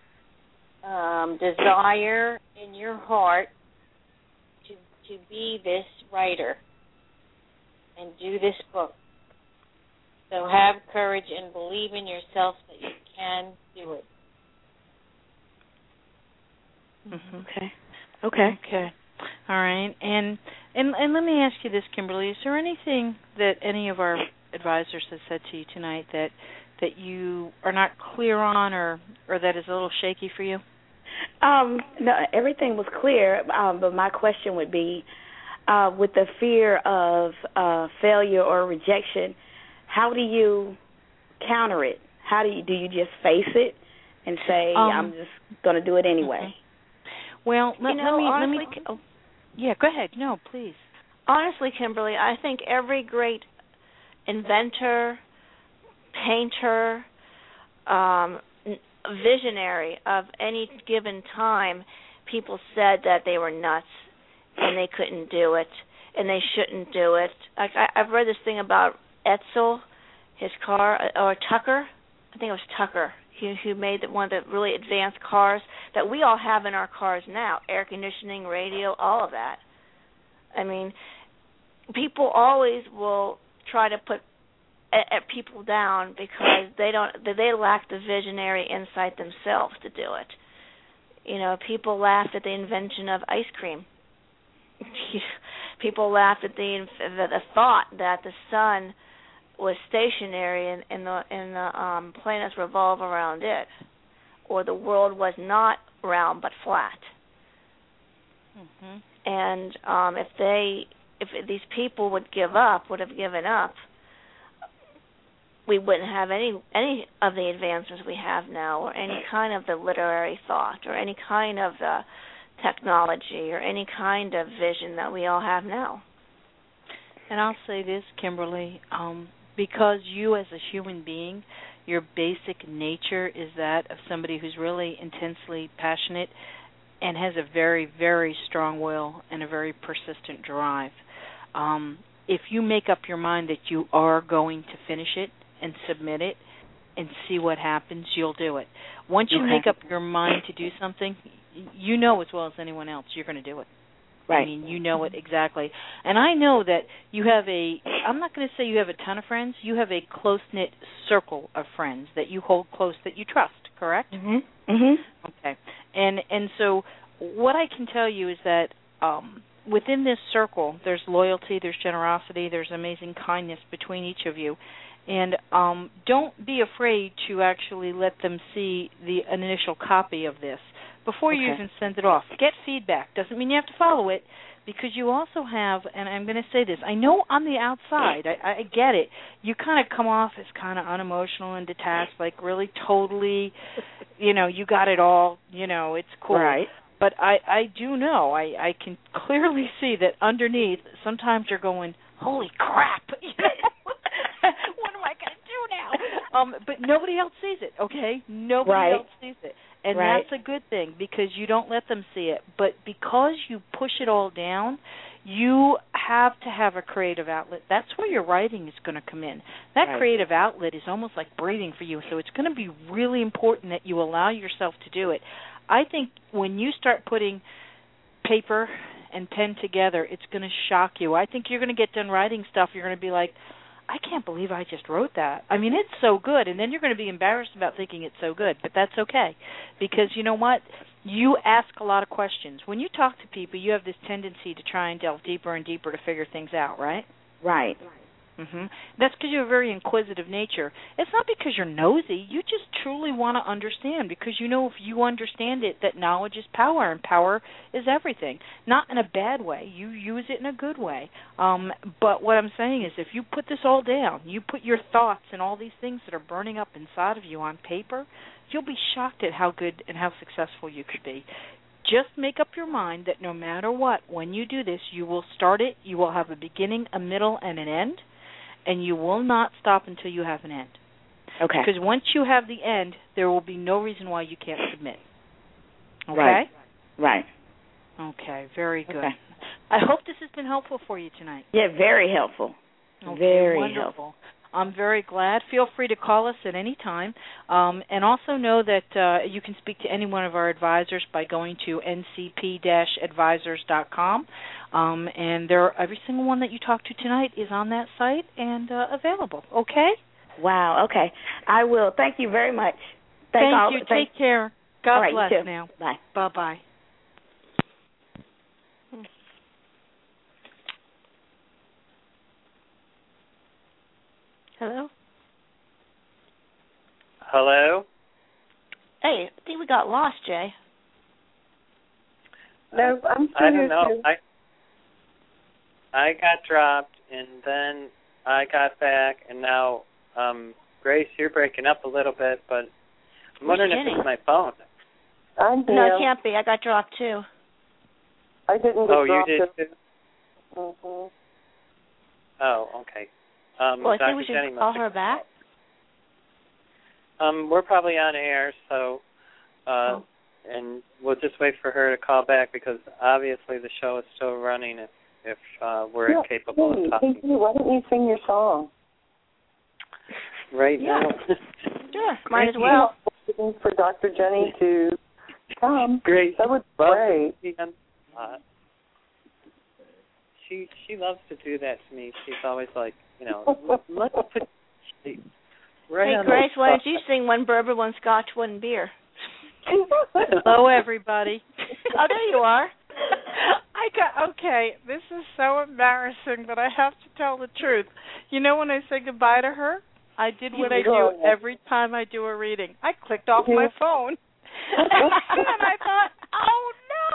desire in your heart to be this writer and do this book. So have courage and believe in yourself that you can do it. Mm-hmm. Okay. All right. And let me ask you this, Kimberly. Is there anything that any of our advisors has said to you tonight that you are not clear on or that is a little shaky for you? No, everything was clear, but my question would be, with the fear of failure or rejection, how do you counter it? How do you just face it and say, I'm just going to do it anyway? Well, let me yeah, go ahead. No, please. Honestly, Kimberly, I think every great inventor, painter, visionary of any given time, people said that they were nuts and they couldn't do it and they shouldn't do it. I've read this thing about Edsel, his car, or Tucker. I think it was Tucker, who made one of the really advanced cars that we all have in our cars now, air conditioning, radio, all of that. I mean, people always will try to put people down because they lack the visionary insight themselves to do it. You know, people laughed at the invention of ice cream. People laughed at the thought that the sun was stationary and the planets revolve around it, or the world was not round but flat. Mm-hmm. And if these people would have given up, we wouldn't have any of the advancements we have now, or any kind of the literary thought, or any kind of the technology, or any kind of vision that we all have now. And I'll say this, Kimberly, because you as a human being, your basic nature is that of somebody who's really intensely passionate and has a very, very strong will and a very persistent drive. If you make up your mind that you are going to finish it and submit it and see what happens, you'll do it. Once you make up your mind to do something, you know as well as anyone else you're going to do it. Right. I mean, you know it exactly. And I know that you have I'm not going to say you have a ton of friends, you have a close-knit circle of friends that you hold close, that you trust, correct? Mm-hmm. Mm-hmm. Okay. And so what I can tell you is that within this circle, there's loyalty, there's generosity, there's amazing kindness between each of you. And don't be afraid to actually let them see an initial copy of this before you even send it off. Get feedback. Doesn't mean you have to follow it, because you also have, and I'm going to say this, I know on the outside, I get it, you kind of come off as kind of unemotional and detached, like really totally, you got it all, it's cool. Right. But I do know, I can clearly see that underneath, sometimes you're going, holy crap, what am I going to do now? But nobody else sees it, okay? Nobody else sees it. And that's a good thing, because you don't let them see it. But because you push it all down, you have to have a creative outlet. That's where your writing is going to come in. That creative outlet is almost like breathing for you, so it's going to be really important that you allow yourself to do it. I think when you start putting paper and pen together, it's going to shock you. I think you're going to get done writing stuff, you're going to be like, I can't believe I just wrote that. I mean, it's so good. And then you're going to be embarrassed about thinking it's so good. But that's okay, because you know what? You ask a lot of questions. When you talk to people, you have this tendency to try and delve deeper and deeper to figure things out, right? Right. Mm-hmm. That's because you have a very inquisitive nature. It's not because you're nosy. You just truly want to understand, because you know if you understand it, that knowledge is power, and power is everything. Not in a bad way. You use it in a good way. But what I'm saying is, if you put this all down, you put your thoughts and all these things that are burning up inside of you on paper, you'll be shocked at how good and how successful you could be. Just make up your mind that no matter what, when you do this, you will start it, you will have a beginning, a middle, and an end, and you will not stop until you have an end. Okay. Because once you have the end, there will be no reason why you can't submit. Okay? Right. Okay, very good. Okay. I hope this has been helpful for you tonight. Yeah, very helpful. Okay, very wonderful. helpful. I'm very glad. Feel free to call us at any time. And also know that you can speak to any one of our advisors by going to ncp-advisors.com. And every single one that you talk to tonight is on that site and available. Okay? Wow, okay. I will. Thank you very much. Thank you. Take care. God right, bless you too. now. Bye. Bye-bye. Hello? Hello? Hey, I think we got lost, Jay. No, I'm still I here don't know. too. I got dropped, and then I got back, and now, Grace, you're breaking up a little bit, but I'm wondering if it's my phone. I'm here. No, it can't be. I got dropped too. I didn't get dropped. You did too? Mm-hmm. Oh, okay. Well, I Dr. think we Jenny should call her back. We're probably on air, so and we'll just wait for her to call back because obviously the show is still running if we're incapable of talking. Hey, why don't you sing your song? Right now? Sure, might as well. For Dr. Jenny to come. Great. That would be great. She loves to do that to me. She's always like, let's put right on. Hey, Grace, why don't you sing one bourbon, one scotch, one beer? Hello, everybody. Oh, there you are. Okay, this is so embarrassing, but I have to tell the truth. You know when I say goodbye to her? I did what I do every time I do a reading. I clicked off my phone. And I thought, oh,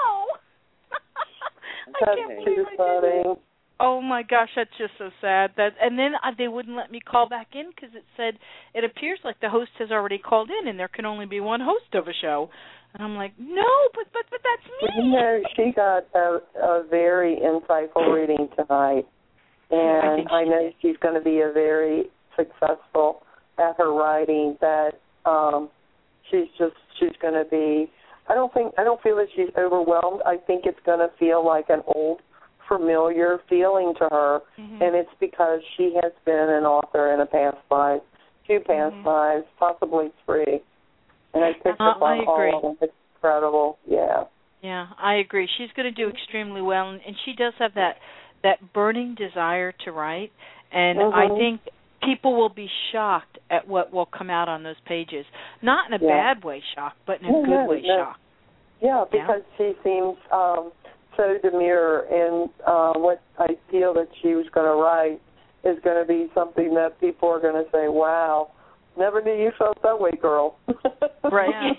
no. I can't believe I did it. Oh, my gosh, that's just so sad. And then they wouldn't let me call back in because it said it appears like the host has already called in and there can only be one host of a show. And I'm like, no, but that's me. She got a very insightful reading tonight. And I know she's going to be a very successful at her writing, that she's going to be, I don't feel that she's overwhelmed. I think it's going to feel like an old familiar feeling to her, and it's because she has been an author in a past life, 2 past lives, possibly 3. And I picked up on all of them. It's incredible. Yeah. Yeah, I agree. She's going to do extremely well, and she does have that burning desire to write, and I think people will be shocked at what will come out on those pages. Not in a bad way shocked, but in a good way shocked. Yeah, because she seems so demure, and what I feel that she was going to write is going to be something that people are going to say, wow, never knew you felt that way, girl. Right.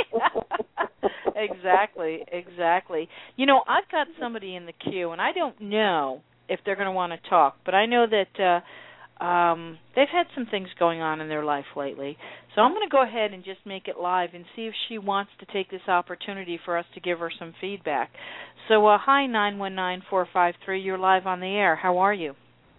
Exactly. I've got somebody in the queue, and I don't know if they're going to want to talk, but I know that they've had some things going on in their life lately. So I'm going to go ahead and just make it live and see if she wants to take this opportunity for us to give her some feedback. So hi, 919-453. You're live on the air. How are you?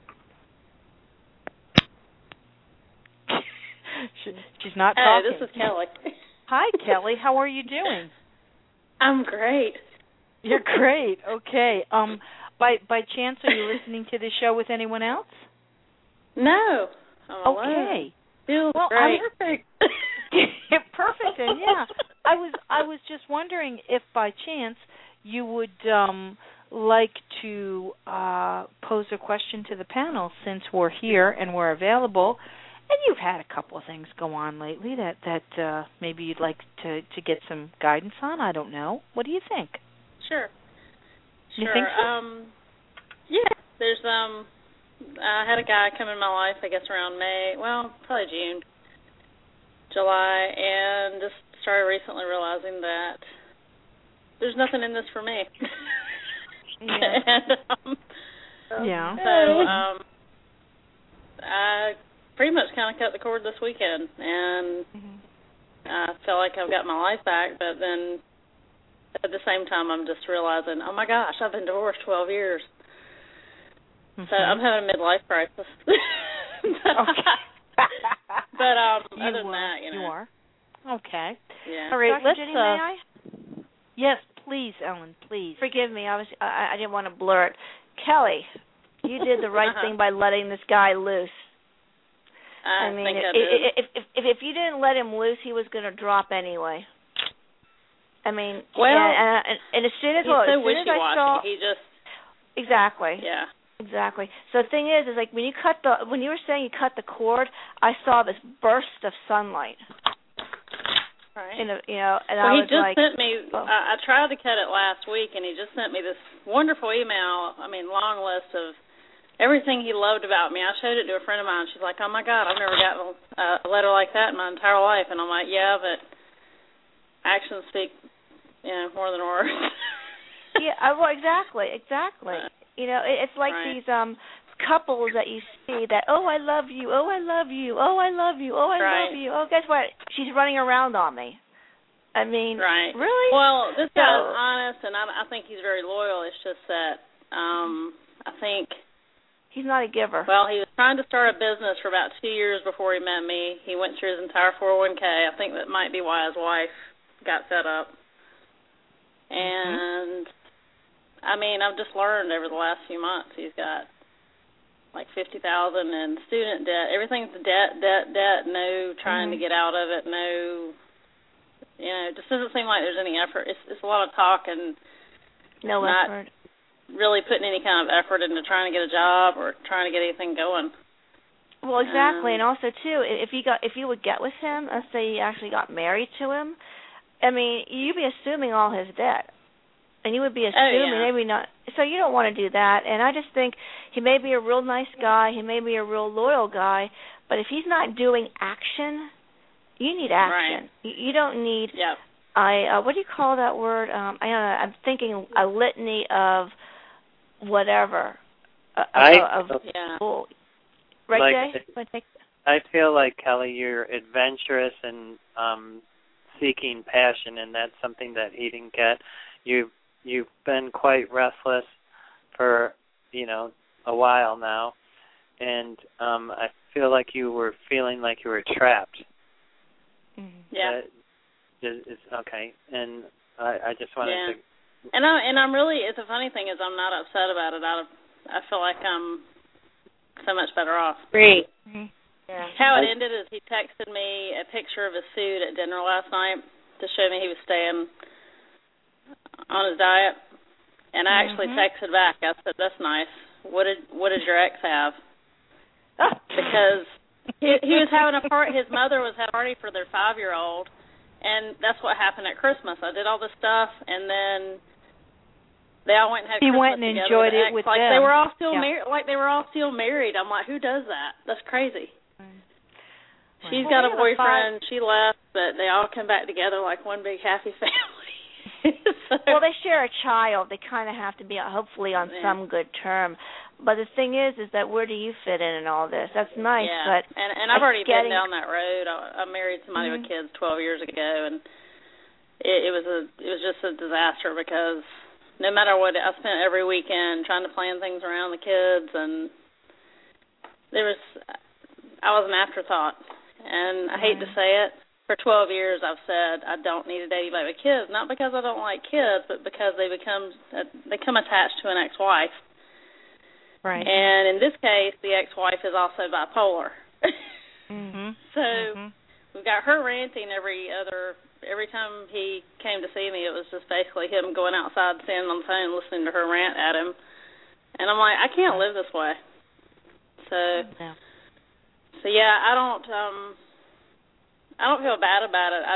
She's not talking. Hi, this is Kelly. Hi, Kelly. How are you doing? I'm great. You're great. Okay. By chance, are you listening to the show with anyone else? No. I'm okay. Alone. Feels well, great. Perfect. Perfect. And I was just wondering if by chance you would like to pose a question to the panel, since we're here and we're available. And you've had a couple of things go on lately that maybe you'd like to get some guidance on. I don't know. What do you think? Sure. You think so? Yeah. There's I had a guy come in my life, I guess around May, probably June, July, and just started recently realizing that there's nothing in this for me. I pretty much kind of cut the cord this weekend, and I feel like I've got my life back, but then at the same time I'm just realizing, oh my gosh, I've been divorced 12 years. So I'm having a midlife crisis. But other than that, you are. Okay. Yeah. All right. Dr. Jenny, may I? Yes, please, Ellen. Please. Forgive me. I didn't want to blur it. Kelly, you did the right thing by letting this guy loose. I mean, think I did. if you didn't let him loose, he was going to drop anyway. I mean, and as soon as I saw, he just exactly. Yeah. Exactly. So the thing is like when you were saying you cut the cord, I saw this burst of sunlight. Right. And he I was just sent me. I tried to cut it last week, and he just sent me this wonderful email. I mean, long list of everything he loved about me. I showed it to a friend of mine. She's like, "Oh my God, I've never gotten a letter like that in my entire life." And I'm like, "Yeah, but actions speak, more than words." Well, exactly. You know, it's like these couples that you see that, oh, I love you, oh, I love you, oh, I love you, oh, I love you. Oh, guess what? She's running around on me. I mean, really? Well, this guy's honest, and I think he's very loyal. It's just that I think he's not a giver. Well, he was trying to start a business for about 2 years before he met me. He went through his entire 401k. I think that might be why his wife got fed up. And I mean, I've just learned over the last few months he's got like $50,000 in student debt. Everything's debt. No trying to get out of it. No, you know, it just doesn't seem like there's any effort. It's a lot of talk and no effort. Really putting any kind of effort into trying to get a job or trying to get anything going. Well, exactly, and also too, if you would get with him, let's say you actually got married to him, I mean, you'd be assuming all his debt. And you would be assuming maybe not. So you don't want to do that. And I just think he may be a real nice guy. He may be a real loyal guy. But if he's not doing action, you need action. Right. You don't need. Yeah. What do you call that word? I don't know. I'm thinking a litany of whatever. Right, Jay? I feel like, Kelly, you're adventurous and seeking passion, and that's something that he didn't get. You've been quite restless for, you know, a while now, and I feel like you were feeling like you were trapped. Yeah. It's okay, and I just wanted to. And I'm really. It's a funny thing is I'm not upset about it. I feel like I'm so much better off. Great. Yeah. How it ended is he texted me a picture of his suit at dinner last night to show me he was staying on his diet, and I actually texted back. I said, "That's nice. What did your ex have?" Because he was having a party. His mother was having a party for their 5-year-old, and that's what happened at Christmas. I did all this stuff, and then they all went and had Christmas went and together enjoyed it ex. with like them. They were all still married. Like they were all still married. I'm like, who does that? That's crazy. She's got a boyfriend. She left, but they all come back together like one big happy family. Well, they share a child. They kind of have to be, hopefully, on some good term. But the thing is that where do you fit in all this? That's nice, but and I've already been down that road. I married somebody with kids 12 years ago, and it was just a disaster because no matter what, I spent every weekend trying to plan things around the kids, and I was an afterthought. And I hate to say it, for 12 years I've said I don't need a daddy like with kids, not because I don't like kids, but because they become attached to an ex-wife. Right. And in this case, the ex-wife is also bipolar. So we've got her ranting every time he came to see me. It was just basically him going outside, standing on the phone, listening to her rant at him. And I'm like, I can't live this way. So yeah, I don't feel bad about it.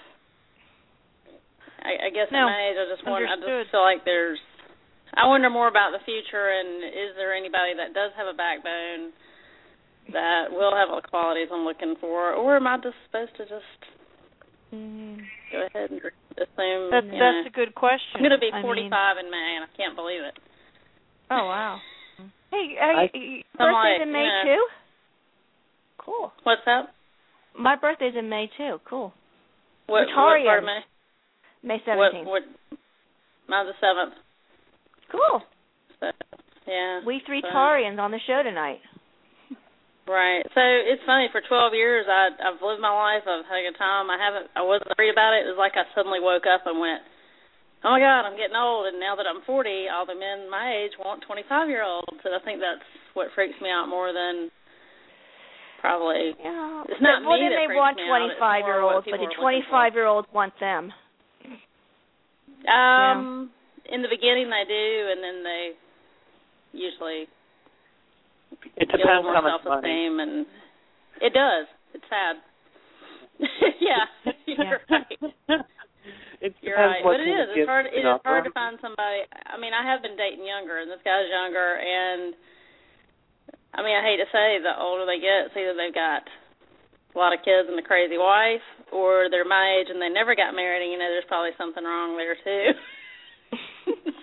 I guess at my age, I just feel like I wonder more about the future, and is there anybody that does have a backbone that will have all the qualities I'm looking for, or am I just supposed to just go ahead and assume? That's a good question. I'm going to be 45 in May, and I can't believe it. Oh wow! Hey, birthday's in May too? Cool. What's that? My birthday's in May too. Cool. What part of May? May 17th. Mine's the 7th. Cool. So, yeah. We three Tarians on the show tonight. Right. So it's funny. For 12 years, I've lived my life. I've had a good time. I wasn't worried about it. It was like I suddenly woke up and went, "Oh my God, I'm getting old." And now that I'm 40, all the men my age want 25-year-olds. And I think that's what freaks me out more than. Probably. Yeah. It's not well, me then that they want 25-year-olds, but the 25-year-olds want them. In the beginning they do, and then they usually it depends how much money. And it does. It's sad. Yeah, you're right. You're right, but it is. It's hard. It is hard to find somebody. I mean, I have been dating younger, and this guy's younger, and. I mean, I hate to say, the older they get, it's either they've got a lot of kids and a crazy wife, or they're my age and they never got married, and, there's probably something wrong there, too. So,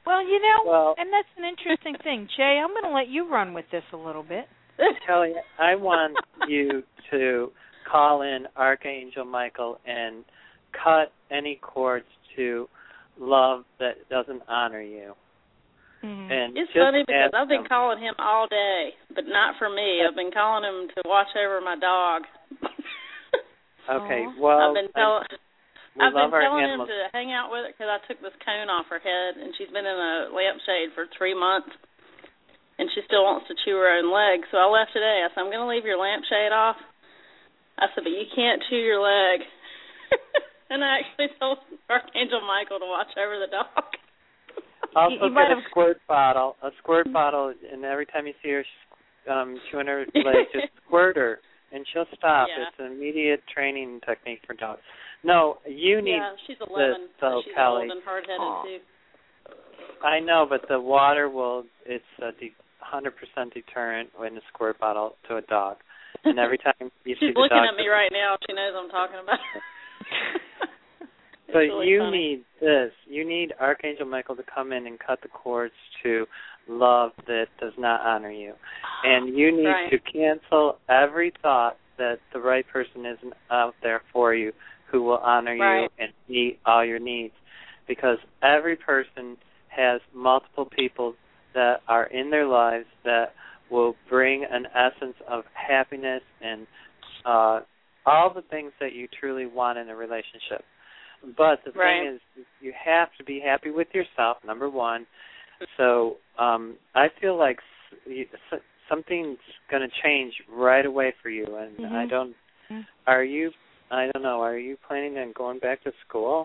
Well, and that's an interesting thing. Jay, I'm going to let you run with this a little bit. Kelly, I want you to call in Archangel Michael and cut any cords to love that doesn't honor you. Mm-hmm. And it's funny because I've been calling him all day, but not for me. I've been calling him to watch over my dog. Okay, well, I've been telling him animals. to hang out with her because I took this cone off her head, and she's been in a lampshade for 3 months, and she still wants to chew her own leg. So I left today. I said, I'm going to leave your lampshade off. I said, but you can't chew your leg. And I actually told Archangel Michael to watch over the dog. Also get a squirt bottle, and every time you see her chewing her leg, just squirt her, and she'll stop. Yeah. It's an immediate training technique for dogs. No, you need she's 11, so she's Kelly. old and hard-headed, too. I know, but the water it's a 100% deterrent in a squirt bottle to a dog. And every time you see the dog... She's looking at me right now. She knows I'm talking about her. But really you funny. need this. You need Archangel Michael to come in and cut the cords to love that does not honor you. And you need Right. to cancel every thought that the right person isn't out there for you who will honor Right. you and meet all your needs. Because every person has multiple people that are in their lives that will bring an essence of happiness and all the things that you truly want in a relationship. But the Right. thing is, you have to be happy with yourself, number one. So I feel like something's going to change right away for you. And Mm-hmm. I don't know, are you planning on going back to school?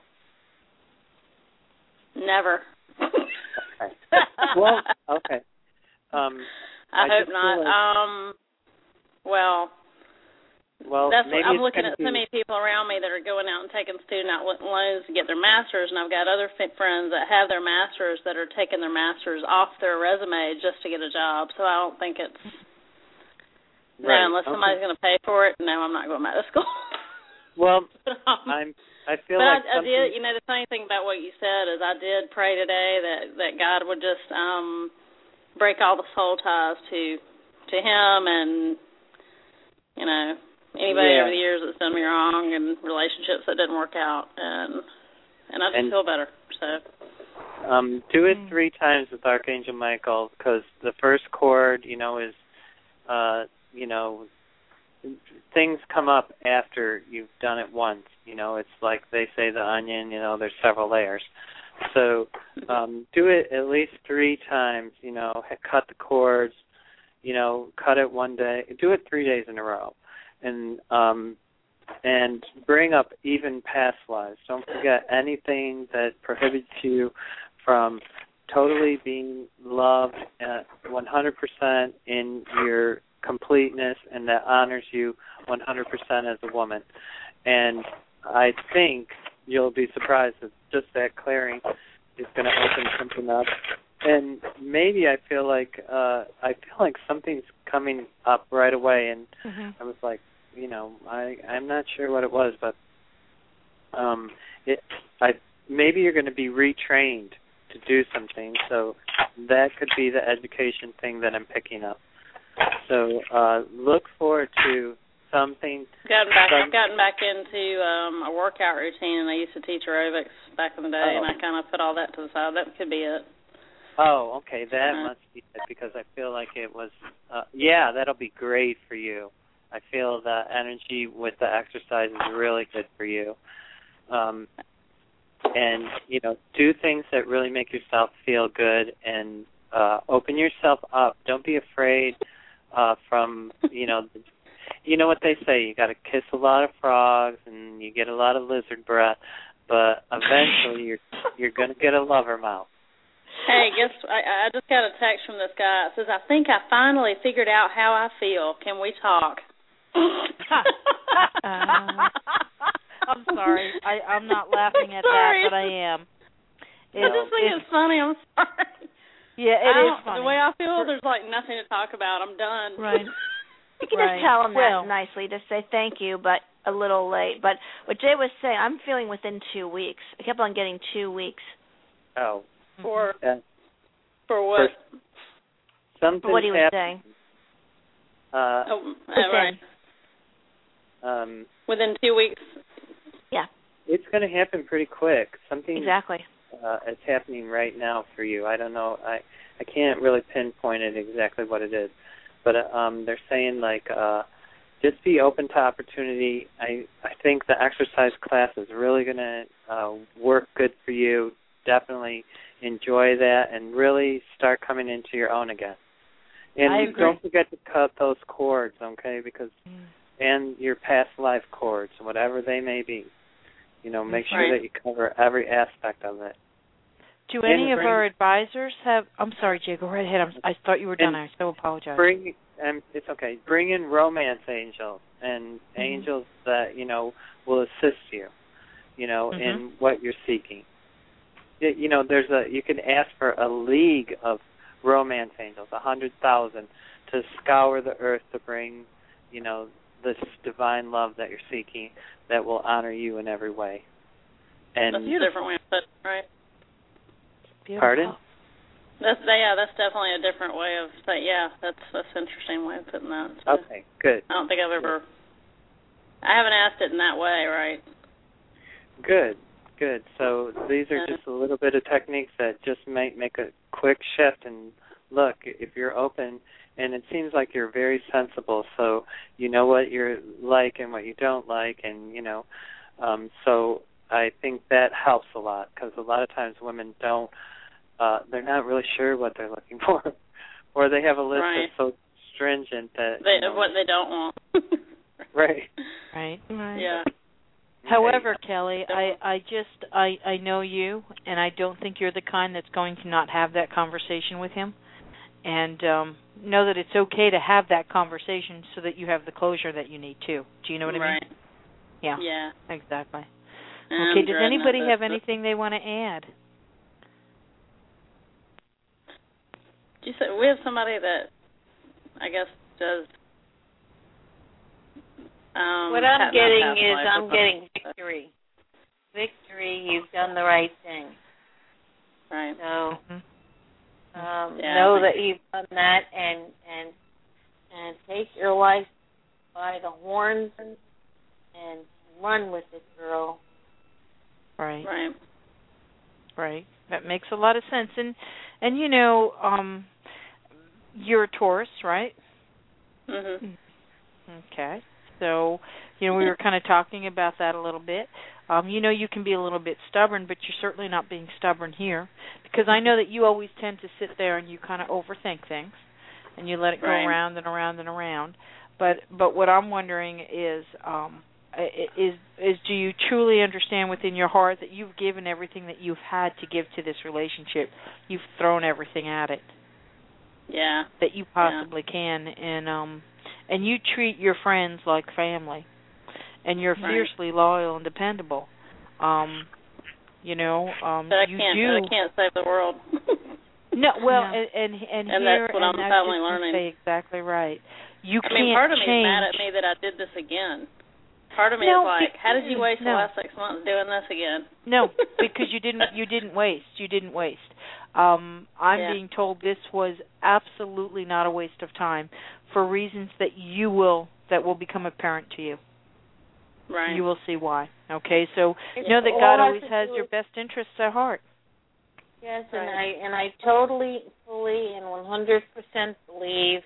Never. Okay. Well, okay. I hope not. Well, that's maybe I'm it's looking gonna at so many people around me that are going out and taking student loans to get their masters, and I've got other friends that have their masters that are taking their masters off their resume just to get a job. So I don't think it's Right. no, unless somebody's going to pay for it. No, I'm not going back to school. Well, I feel but like I did. You know, the funny thing about what you said is I did pray today that God would just break all the soul ties to Him and anybody over the years that's done me wrong and relationships that didn't work out, and I just feel better. So do it 3 times with Archangel Michael, because the first chord, is things come up after you've done it once. It's like they say the onion, there's several layers. So do it at least 3 times, cut the cords, cut it one day. Do it 3 days in a row. And bring up even past lives. Don't forget anything that prohibits you from totally being loved at 100% in your completeness and that honors you 100% as a woman. And I think you'll be surprised that just that clearing is going to open something up. And maybe I feel like something's coming up right away. And I was like, I'm not sure what it was, but maybe you're going to be retrained to do something. So that could be the education thing that I'm picking up. So look forward to something. I've gotten back into a workout routine, and I used to teach aerobics back in the day, and I kind of put all that to the side. That could be it. Oh, okay. That must be it, because I feel like it was, that'll be great for you. I feel the energy with the exercise is really good for you. And, do things that really make yourself feel good and open yourself up. Don't be afraid from, what they say, you got to kiss a lot of frogs and you get a lot of lizard breath, but eventually you're going to get a lover mouth. Hey, I just got a text from this guy. It says, I think I finally figured out how I feel. Can we talk? I'm sorry. I'm not laughing at Sorry. that, but I am. I just think it's funny. I'm sorry. Yeah, it is funny. The way I feel, there's like nothing to talk about. I'm done. Right. You can just tell them that nicely. Just say thank you, but a little late. But what Jay was saying, I'm feeling within 2 weeks. I kept on getting 2 weeks. Oh. For what? Something What he was saying. Right. Within 2 weeks. Yeah. It's going to happen pretty quick. Something exactly is happening right now for you. I don't know. I can't really pinpoint it exactly what it is, but they're saying like just be open to opportunity. I think the exercise class is really going to work good for you. Definitely enjoy that and really start coming into your own again. And don't forget to cut those cords, okay? Because and your past life cords, whatever they may be. You know, make sure that you cover every aspect of it. Do any of our advisors have? I'm sorry, Jay. Go right ahead. I thought you were done. I so apologize. It's okay. Bring in romance angels and angels that will assist you. In what you're seeking. You can ask for a league of romance angels, 100,000, to scour the earth to bring, this divine love that you're seeking that will honor you in every way. And that's a different way of putting it, right? Beautiful. Pardon? That's definitely a different way of saying. Yeah, that's an interesting way of putting that. So okay, good. I don't think I haven't asked it in that way, right? Good. So these are just a little bit of techniques that just might make a quick shift. And look, if you're open, and it seems like you're very sensible, so you know what you're like and what you don't like, and so I think that helps a lot, because a lot of times women don't, they're not really sure what they're looking for, or they have a list that's so stringent that what they don't want. Right. Yeah. However, Kelly, I know you, and I don't think you're the kind that's going to not have that conversation with him. And know that it's okay to have that conversation so that you have the closure that you need too. Do you know what I mean? Right. Yeah. Yeah. Exactly. Okay. Does anybody have anything they want to add? We have somebody that I guess does. What I'm getting is I'm getting victory. Victory, you've done the right thing. Right. So know that you've done that and take your life by the horns and run with it, girl. Right. Right. Right. That makes a lot of sense. And you're a Taurus, right? Mhm. Okay. So, we were kind of talking about that a little bit. You can be a little bit stubborn, but you're certainly not being stubborn here, because I know that you always tend to sit there and you kind of overthink things, and you let it go around and around and around. But what I'm wondering is do you truly understand within your heart that you've given everything that you've had to give to this relationship? You've thrown everything at it. Yeah. That you possibly can, and you treat your friends like family, and you're fiercely loyal and dependable. But I can't save the world. No, well, and here, that's what I'm finally learning. Say exactly right. Part of me is mad at me that I did this again. Part of me is like, how did you waste the last 6 months doing this again? No, because you didn't waste. You didn't waste. I'm being told this was absolutely not a waste of time, for reasons that will become apparent to you. Right. You will see why. Okay, so know that God always has your best interests at heart. Yes, and I totally, fully, and 100% believe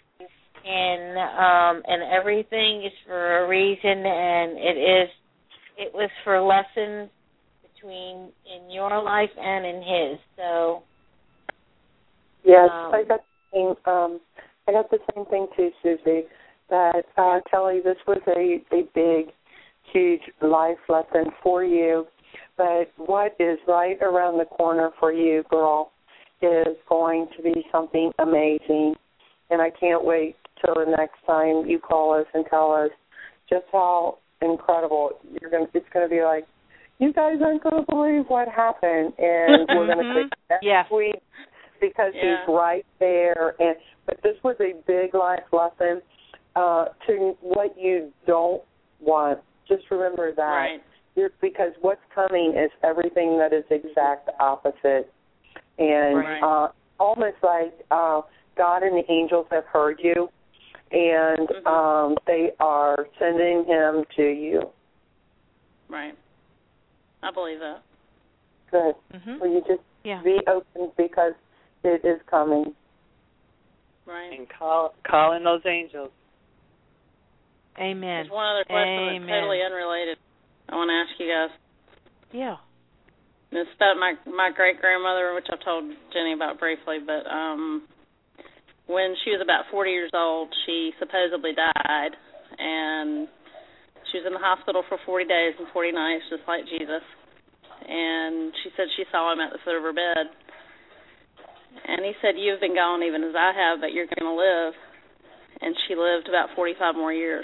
and everything is for a reason, and it was for lessons in your life and in his. So yes, I got the same thing too, Susie. That Kelly, this was a big, huge life lesson for you. But what is right around the corner for you, girl, is going to be something amazing. And I can't wait till the next time you call us and tell us just how incredible it's going to be. Like, you guys aren't going to believe what happened, and we're going to take next week because he's right there. But this was a big life lesson to what you don't want. Just remember that. Right. Because what's coming is everything that is exact opposite. And almost like God and the angels have heard you, and they are sending him to you. Right. I believe that. Good. Will you just be open because it is coming. Right. And call in those angels. Amen. There's one other question that's totally unrelated I want to ask you guys. Yeah. It's about my great-grandmother, which I've told Jenny about briefly, but when she was about 40 years old, she supposedly died, and she was in the hospital for 40 days and 40 nights, just like Jesus. And she said she saw him at the foot of her bed. And he said, you've been gone even as I have, but you're going to live. And she lived about 45 more years.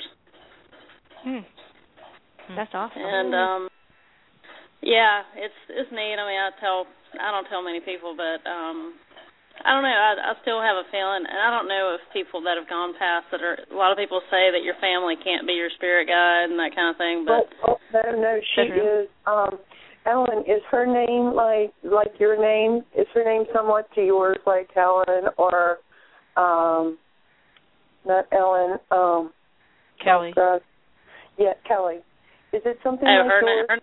That's awesome. And yeah, it's neat. I mean, I don't tell many people, but I don't know. I still have a feeling, and I don't know if people that have gone past that are. A lot of people say that your family can't be your spirit guide and that kind of thing, but no, she is. Ellen, is her name like your name? Is her name somewhat to yours, like Helen, or not Ellen? Kelly. Yeah, Kelly. Is it something like yours?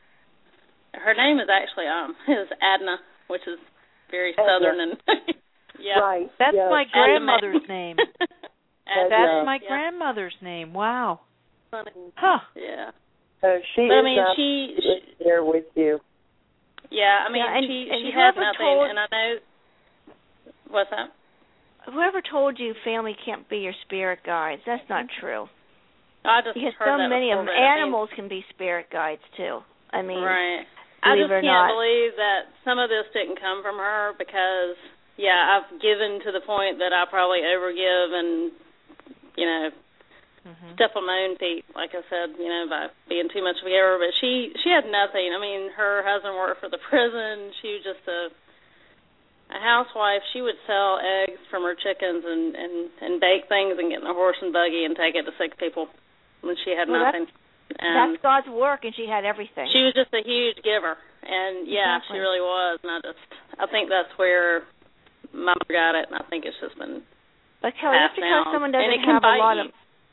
Her name is actually is Adna, which is very southern and yeah. Right. That's my grandmother's Adna. name. That's my grandmother's name. Wow. Huh. Yeah. So she she's there with you. Yeah, I mean, she has nothing, and I know. What's that? Whoever told you family can't be your spirit guides, that's not true. I just because heard so that many before, of them, animals can be spirit guides too. I mean, right. I just can't not. believe that some of this didn't come from her because, yeah, I've given to the point that I probably overgive and, you know, step on my own feet, like I said, you know, by being too much of a giver. But she had nothing. I mean, her husband worked for the prison. She was just a housewife. She would sell eggs from her chickens and bake things and get in a horse and buggy and take it to sick people when she had nothing. That's God's work, and she had everything. She was just a huge giver, and yeah, exactly. She really was. And I think that's where Mama got it, and I think it's just been. But Kelly, just because someone doesn't have a lot of,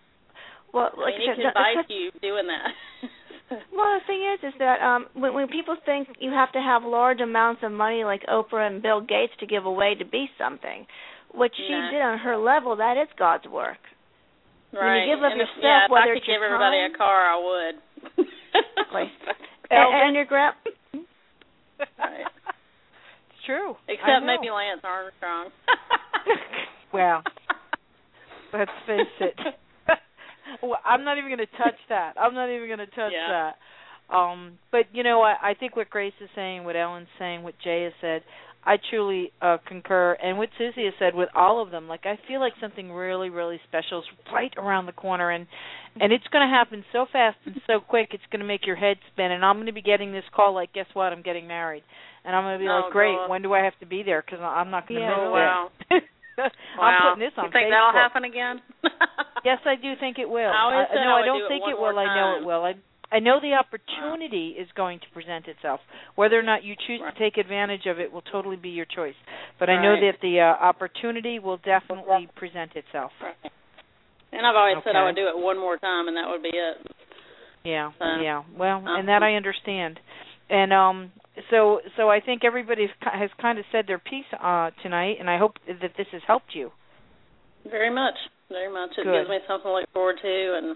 I mean, it can bite you doing that. Well, the thing is that when people think you have to have large amounts of money like Oprah and Bill Gates to give away to be something, what she did on her level, that is God's work. Right. When you give up your if stuff, whether I could it's give everybody a car, I would. Exactly. and your grand. Right. It's true. Except maybe Lance Armstrong. Well, let's face it. Well, I'm not even going to touch that. That. But, you know, I think what Grace is saying, what Ellen's saying, what Jay has said, I truly concur. And what Susie has said with all of them, like I feel like something really, really special is right around the corner. And it's going to happen so fast and so quick, it's going to make your head spin. And I'm going to be getting this call like, guess what, I'm getting married. And I'm going to be like, great, God. When do I have to be there? Because I'm not going to miss it. Wow. I'm putting this on You think Facebook. that'll happen again? Yes, I do think it will. I don't think it will. I know it will. I know the opportunity is going to present itself. Whether or not you choose to take advantage of it will totally be your choice. But I know that the opportunity will definitely present itself. Right. And I've always said I would do it one more time, and that would be it. Yeah, yeah. Well, and that I understand. And so I think everybody has kind of said their piece tonight, and I hope that this has helped you. Very much, very much. It Good. gives me something to look forward to, and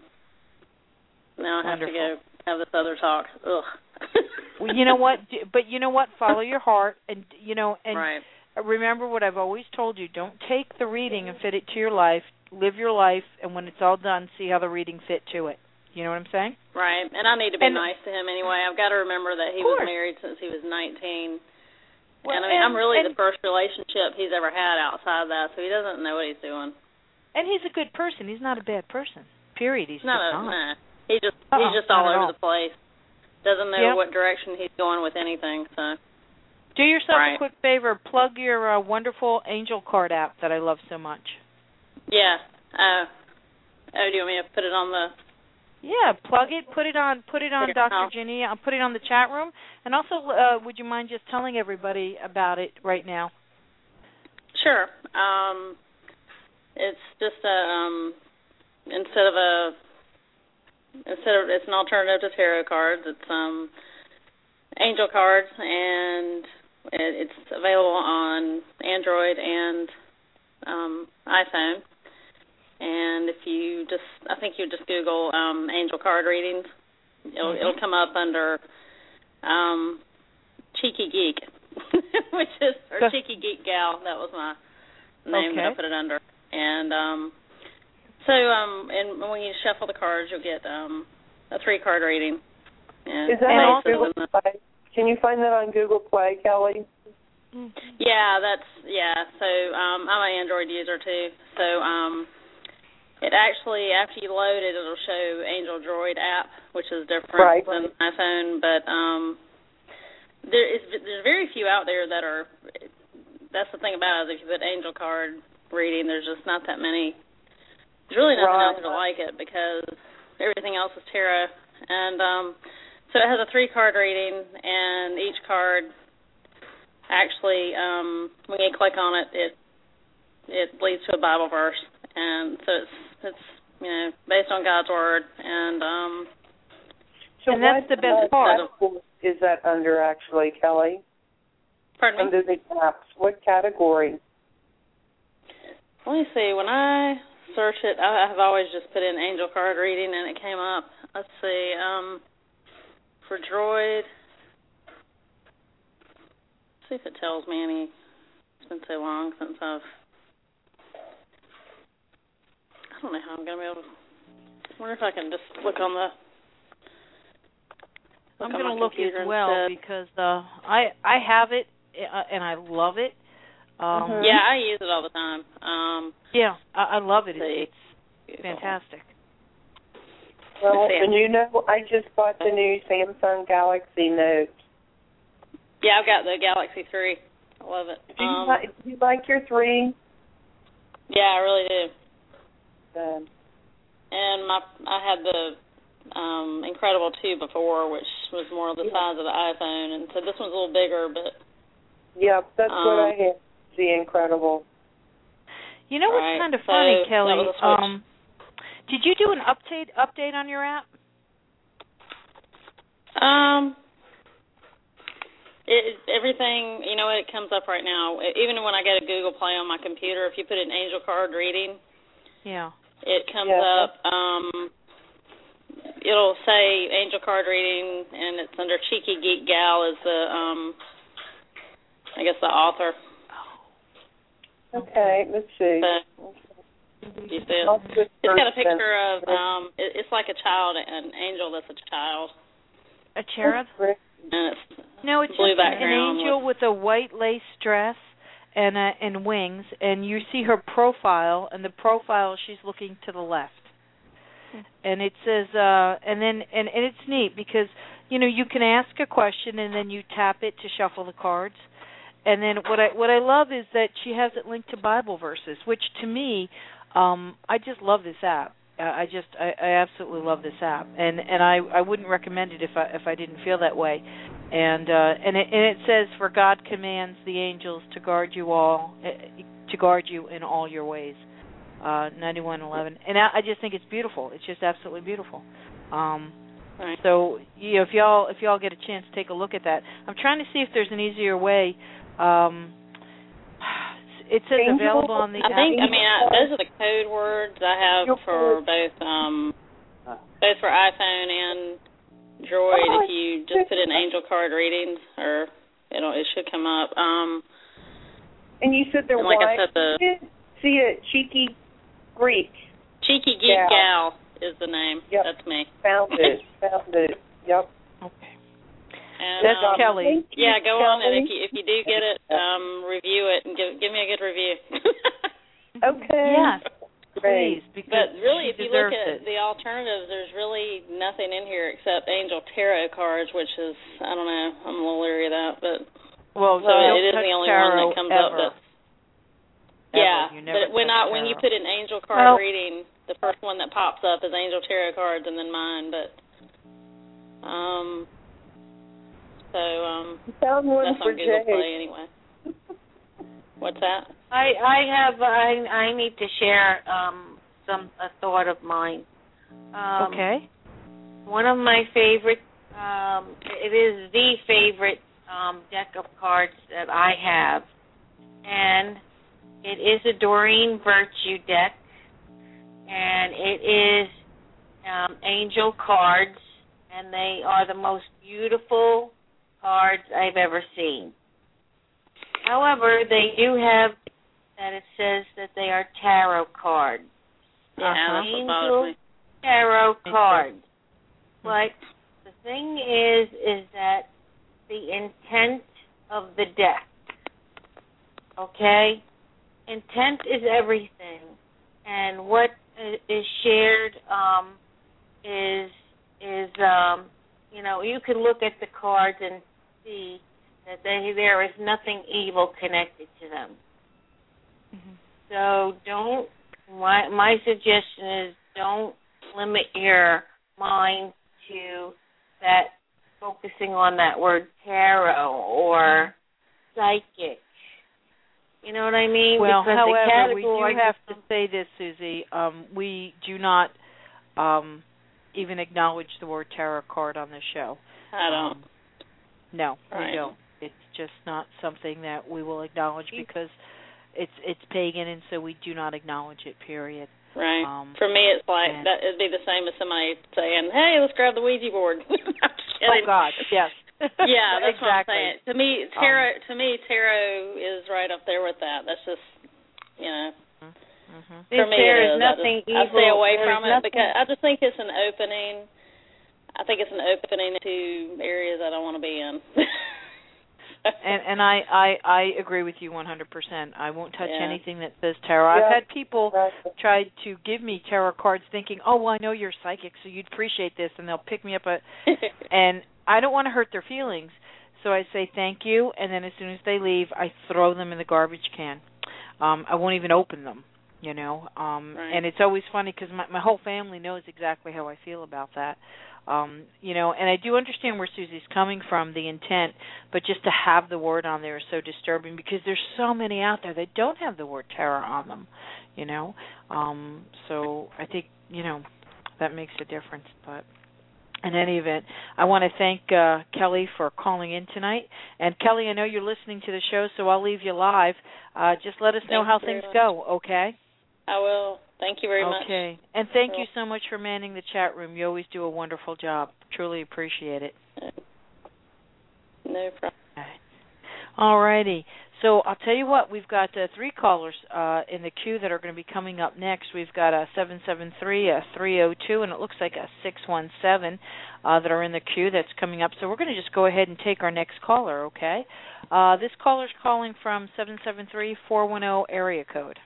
now I have to go have this other talk. Ugh. Well, you know what? But you know what? Follow your heart, and right. Remember what I've always told you. Don't take the reading and fit it to your life. Live your life, and when it's all done, see how the reading fit to it. You know what I'm saying? Right, and I need to be nice to him anyway. I've got to remember that he was married since he was 19. Well, and I mean, I'm really the first relationship he's ever had outside of that, so he doesn't know what he's doing. And he's a good person. He's not a bad person. Period. He's not. Nah. He's just all over the place. Doesn't know what direction he's going with anything. So. Do yourself a quick favor. Plug your wonderful Angel Card app that I love so much. Yeah. Do you want me to put it on the? Yeah, plug it. Put it on Dr. Ginny. I'll put it on the chat room. And also, would you mind just telling everybody about it right now? Sure. It's just it's an alternative to tarot cards. It's angel cards, and it's available on Android and iPhone. And if you I think you just Google angel card readings, it'll come up under Cheeky Geek, or Cheeky Geek Gal. That was my name that I put it under. And and when you shuffle the cards, you'll get a 3-card reading. And is that on Google Play? Can you find that on Google Play, Kelly? Yeah, So I'm an Android user too. So it actually, after you load it, it'll show Angel Droid app, which is different than iPhone. But there's very few out there that are. That's the thing about it. If you put Angel card reading, there's just not that many. There's really nothing out there like it because everything else is tarot. And so it has a 3-card reading, and each card actually, when you click on it, it leads to a Bible verse, and so it's based on God's word, and so that's the best part. Is that under actually, Kelly? Pardon me? Under the apps, what category? Let me see. When I search it, I have always just put in angel card reading, and it came up. Let's see. For Droid, see if it tells me any. It's been so long since I don't know how I'm going to be able to. I wonder if I can just look on the. I'm going to look as well because I have it and I love it. Yeah, I use it all the time. Yeah, I love it. It's fantastic. Well, and I just bought the new Samsung Galaxy Note. Yeah, I've got the Galaxy 3. I love it. Do you like your 3? Yeah, I really do. Good. And I had the Incredible 2 before, which was more the size of the iPhone, and so this one's a little bigger, but... Yep, that's what I had, the Incredible. You know what's kind of funny, Kelly? Did you do an update on your app? Everything, it comes up right now. Even when I get a Google Play on my computer, if you put in angel card reading, it comes up. It'll say angel card reading, and it's under Cheeky Geek Gal is the, I guess, the author. Okay, let's see. You see it? It's got a picture of, it's like a child, an angel that's a child. A cherub? And no, it's blue just an angel with a white lace dress and wings, and you see her profile, and the profile, she's looking to the left. And it says, and it's neat because, you can ask a question and then you tap it to shuffle the cards. And then what I love is that she has it linked to Bible verses, which to me, I just love this app. I absolutely love this app, and I wouldn't recommend it if I didn't feel that way. And it says, for God commands the angels to guard you in all your ways. 91:11, and I just think it's beautiful. It's just absolutely beautiful. Right. So if y'all get a chance to take a look at that. I'm trying to see if there's an easier way. It says available on the app. Those are the code words I have for both for iPhone and Droid. If you just put in angel card readings, or it should come up. And you said they're like white. I said, see it, Cheeky Geek. Cheeky Geek Gal is the name. Yep. That's me. Found it. Yep. Okay. And, that's Kelly. Yeah, go on it. If you do get it, review it and give me a good review. Okay. Yeah. Please. But really, if you look at the alternatives, there's really nothing in here except Angel Tarot cards, which is, I don't know, I'm a little leery of that, but it is the only one that comes up. But when you put in Angel card reading, the first one that pops up is Angel Tarot cards and then mine. But found one that's for on Google Jay. Play anyway. What's that? I need to share a thought of mine. Okay. One of my favorite, it is the favorite deck of cards that I have, and it is a Doreen Virtue deck, and it is angel cards, and they are the most beautiful cards I've ever seen. However, they do have that it says that they are tarot cards. Angel tarot cards. But the thing is that the intent of the deck, okay? Intent is everything. And what is shared is you know, you can look at the cards and see that there is nothing evil connected to them. So my suggestion is don't limit your mind to that, focusing on that word tarot or psychic. You know what I mean? Well, because however, we do have to say this, Susie. We do not even acknowledge the word tarot card on the show. I don't. No, right. We don't. It's just not something that we will acknowledge because it's pagan, and so we do not acknowledge it, period. Right. For me, it's like that. It'd be the same as somebody saying, "Hey, let's grab the Ouija board." I'm just kidding. Oh God, yes. Yeah, that's exactly. what I'm saying. To me, tarot is right up there with that. That's just, you know. For me, there it is. is nothing evil. I stay away from it nothing. because I just think it's an opening. I think it's an opening to areas I don't want to be in. And I agree with you 100%. I won't touch anything that says tarot. I've had people try to give me tarot cards thinking, oh, well, I know you're psychic, so you'd appreciate this, and they'll pick me up and I don't want to hurt their feelings. So I say thank you, and then as soon as they leave, I throw them in the garbage can. I won't even open them, you know. Right. And it's always funny because my whole family knows exactly how I feel about that. You know, and I do understand where Susie's coming from, the intent, but just to have the word on there is so disturbing because there's so many out there that don't have the word terror on them, you know. So I think, you know, that makes a difference. But in any event, I want to thank Kelly for calling in tonight. And Kelly, I know you're listening to the show, so I'll leave you live. Just let us know how things go, okay? I will. Thank you very much. Okay. And thank you so much for manning the chat room. You always do a wonderful job. Truly appreciate it. No problem. All righty. So I'll tell you what, we've got 3 callers in the queue that are going to be coming up next. We've got a 773, a 302, and it looks like a 617 that are in the queue that's coming up. So we're going to just go ahead and take our next caller, okay? This caller's calling from 773-410 area code.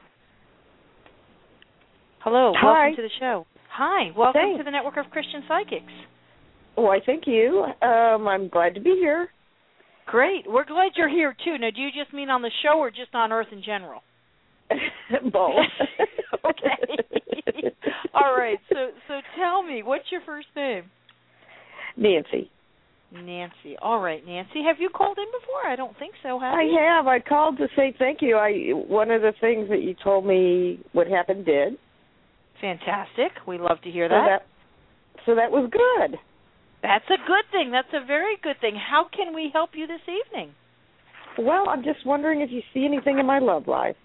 Hello, welcome to the show. Hi, welcome to the Network of Christian Psychics. Why, thank you. I'm glad to be here. Great. We're glad you're here, too. Now, do you just mean on the show or just on Earth in general? Both. Okay. All right. So tell me, what's your first name? Nancy. Nancy. All right, Nancy. Have you called in before? I don't think so, have you? I have. I called to say thank you. One of the things that you told me would happen did. Fantastic. We love to hear that. So that was good. That's a good thing. That's a very good thing. How can we help you this evening? Well, I'm just wondering if you see anything in my love life.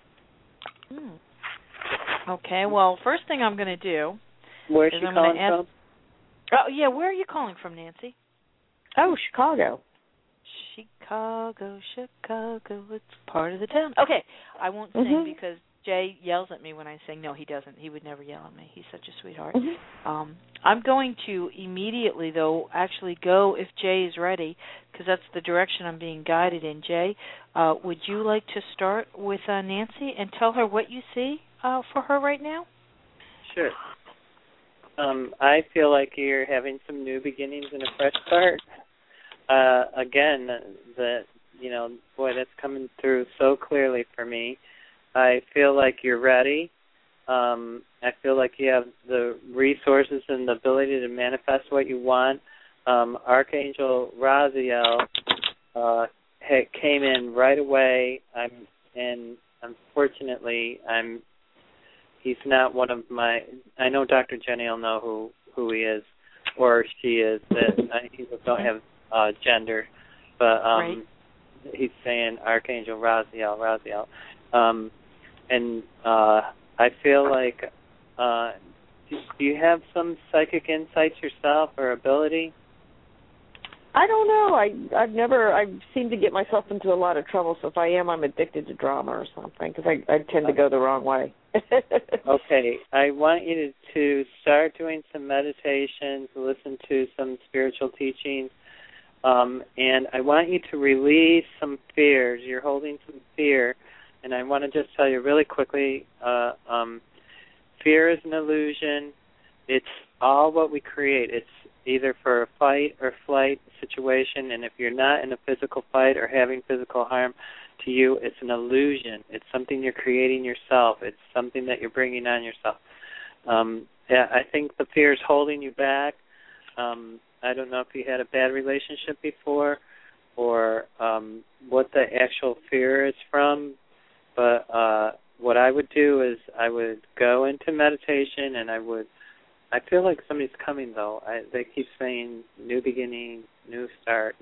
Okay. Well, first thing I'm going to do Where's is she I'm calling going to ask. from? Oh, yeah. Where are you calling from, Nancy? Oh, Chicago. Chicago. It's part of the town. Okay. I won't sing because Jay yells at me when I sing. No, he doesn't. He would never yell at me. He's such a sweetheart. I'm going to immediately, though, actually go, if Jay is ready, because that's the direction I'm being guided in. Jay, would you like to start with Nancy and tell her what you see for her right now? Sure. I feel like you're having some new beginnings and a fresh start. Again, boy, that's coming through so clearly for me. I feel like you're ready. I feel like you have the resources and the ability to manifest what you want. Archangel Raziel came in right away, and unfortunately, he's not one of my. I know Dr. Jenny will know who he is or she is. That he don't have gender, but right. He's saying Archangel Raziel, and I feel like. Do you have some psychic insights yourself or ability? I don't know. I seem to get myself into a lot of trouble. So if I am, I'm addicted to drama or something because I tend to go the wrong way. Okay, I want you to start doing some meditations, listen to some spiritual teachings, and I want you to release some fears. You're holding some fear, and I want to just tell you really quickly, fear is an illusion. It's all what we create. It's either for a fight or flight situation, and if you're not in a physical fight or having physical harm to you, it's an illusion. It's something you're creating yourself. It's something that you're bringing on yourself. I think the fear is holding you back. I don't know if you had a bad relationship before or what the actual fear is from, but what I would do is I would go into meditation and I feel like somebody's coming, though. They keep saying new beginning, new start.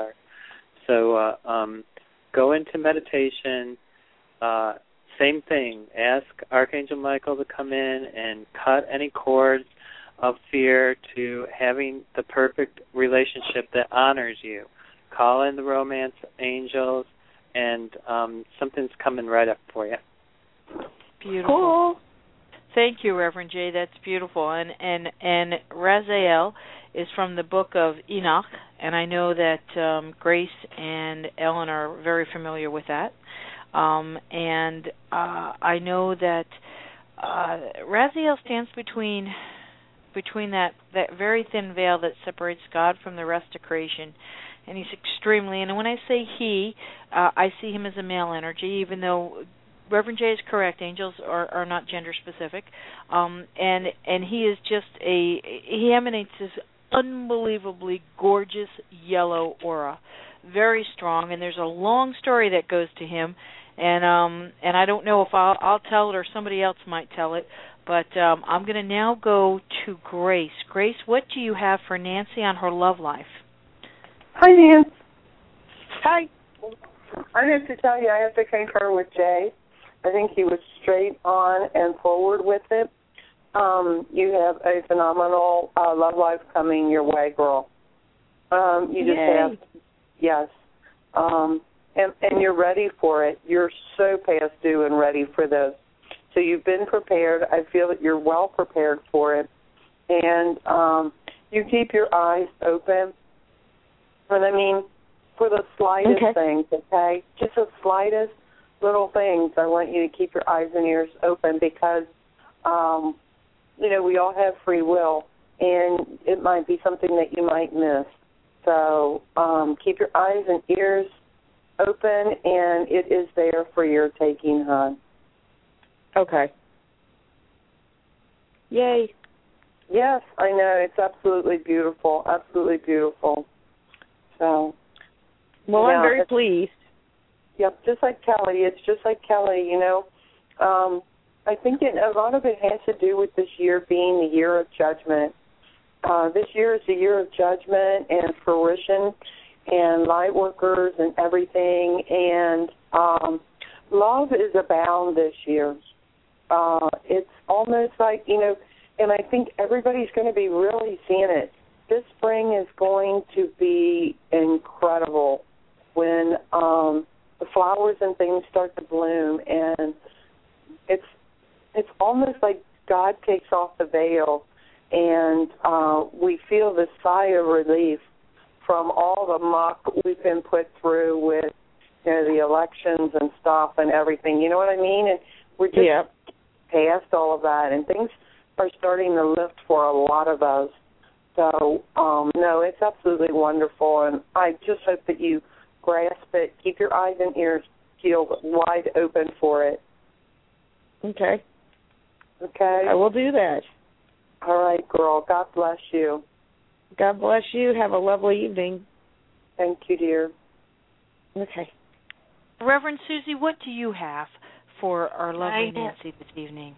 So go into meditation. Same thing. Ask Archangel Michael to come in and cut any cords of fear to having the perfect relationship that honors you. Call in the romance angels, and something's coming right up for you. Beautiful. Cool. Thank you, Reverend Jay. That's beautiful. And Raziel is from the book of Enoch, and I know that Grace and Ellen are very familiar with that. And I know that Raziel stands between that very thin veil that separates God from the rest of creation. And he's extremely, and when I say he, I see him as a male energy, even though Reverend Jay is correct. Angels are not gender specific, and he is just he emanates this unbelievably gorgeous yellow aura, very strong. And there's a long story that goes to him, and I don't know if I'll tell it or somebody else might tell it, but I'm going to now go to Grace. Grace, what do you have for Nancy on her love life? Hi, Nancy. Hi. I have to tell you, I have to concur with Jay. I think he was straight on and forward with it. You have a phenomenal love life coming your way, girl. You just have, yes. And you're ready for it. You're so past due and ready for this. So you've been prepared. I feel that you're well prepared for it. And you keep your eyes open. And I mean, for the slightest things, okay? Just the slightest little things. I want you to keep your eyes and ears open because, we all have free will, and it might be something that you might miss. So keep your eyes and ears open, and it is there for your taking, hon. Okay. Yay. Yes, I know. It's absolutely beautiful. Absolutely beautiful. So. Well, I'm very pleased. Yep, just like Kelly. It's just like Kelly, I think a lot of it has to do with this year being the year of judgment. This year is the year of judgment and fruition and light workers and everything. And love is abound this year. It's almost like, and I think everybody's going to be really seeing it. This spring is going to be incredible when the flowers and things start to bloom, and it's almost like God takes off the veil, and we feel this sigh of relief from all the muck we've been put through with the elections and stuff and everything. You know what I mean? And we're just past all of that, and things are starting to lift for a lot of us. So, no, it's absolutely wonderful, and I just hope that you grasp it. Keep your eyes and ears peeled wide open for it. Okay. Okay? I will do that. All right, girl. God bless you. God bless you. Have a lovely evening. Thank you, dear. Okay. Reverend Susie, what do you have for our lovely Nancy this evening?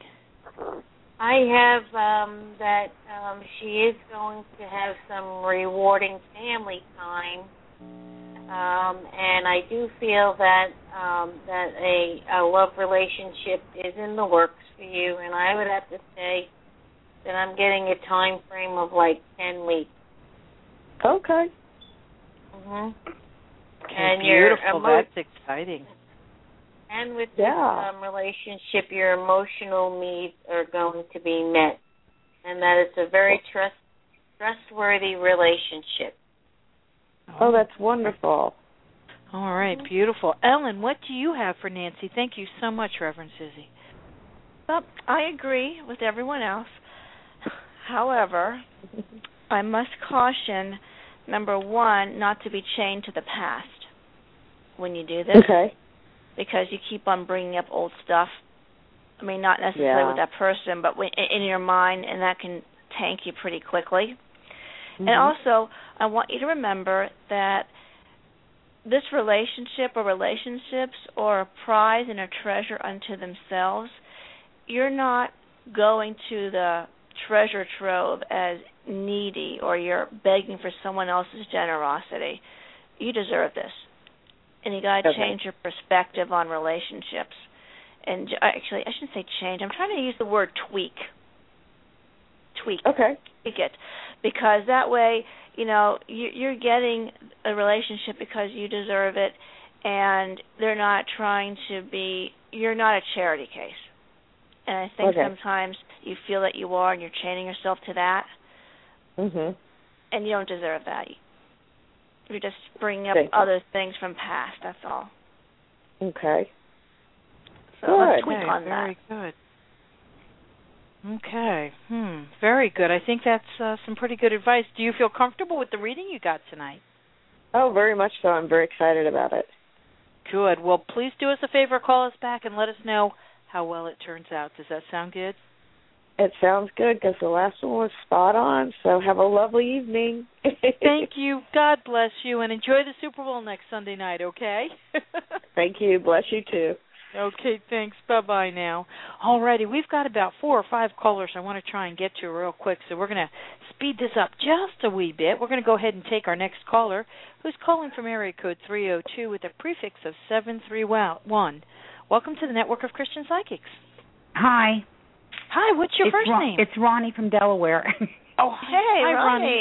I have that she is going to have some rewarding family time, and I do feel that a love relationship is in the works for you, and I would have to say that I'm getting a time frame of like 10 weeks. Okay. Mhm. Okay, And beautiful. That's exciting. And with this relationship, your emotional needs are going to be met, and that it's a very trustworthy relationship. Oh, that's wonderful. All right, beautiful. Ellen, what do you have for Nancy? Thank you so much, Reverend Susie. Well, I agree with everyone else. However, I must caution, number one, not to be chained to the past when you do this. Okay. Because you keep on bringing up old stuff. I mean, not necessarily with that person, but in your mind, and that can tank you pretty quickly. Mm-hmm. And also, I want you to remember that this relationship or relationships or a prize and a treasure unto themselves, you're not going to the treasure trove as needy or you're begging for someone else's generosity. You deserve this. And you got to change your perspective on relationships. And actually, I shouldn't say change. I'm trying to use the word tweak. Tweak. Okay. Tweak it. Because that way, you know, you're getting a relationship because you deserve it, and they're not trying to be, you're not a charity case. And I think sometimes you feel that you are, and you're chaining yourself to that. Mhm. And you don't deserve that. You're just bringing up other things from past, that's all. Okay. So let's tweak on that. Very good. Okay. Very good. I think that's some pretty good advice. Do you feel comfortable with the reading you got tonight? Oh, very much so. I'm very excited about it. Good. Well, please do us a favor, call us back and let us know how well it turns out. Does that sound good? It sounds good because the last one was spot on. So have a lovely evening. Thank you. God bless you, and enjoy the Super Bowl next Sunday night, okay? Thank you. Bless you, too. Okay, thanks. Bye-bye now. All righty, we've got about 4 or 5 callers I want to try and get to real quick, so we're going to speed this up just a wee bit. We're going to go ahead and take our next caller, who's calling from area code 302 with a prefix of 731. Welcome to the Network of Christian Psychics. Hi. Hi, what's your first name? It's Ronnie from Delaware. Oh, hey, Ronnie.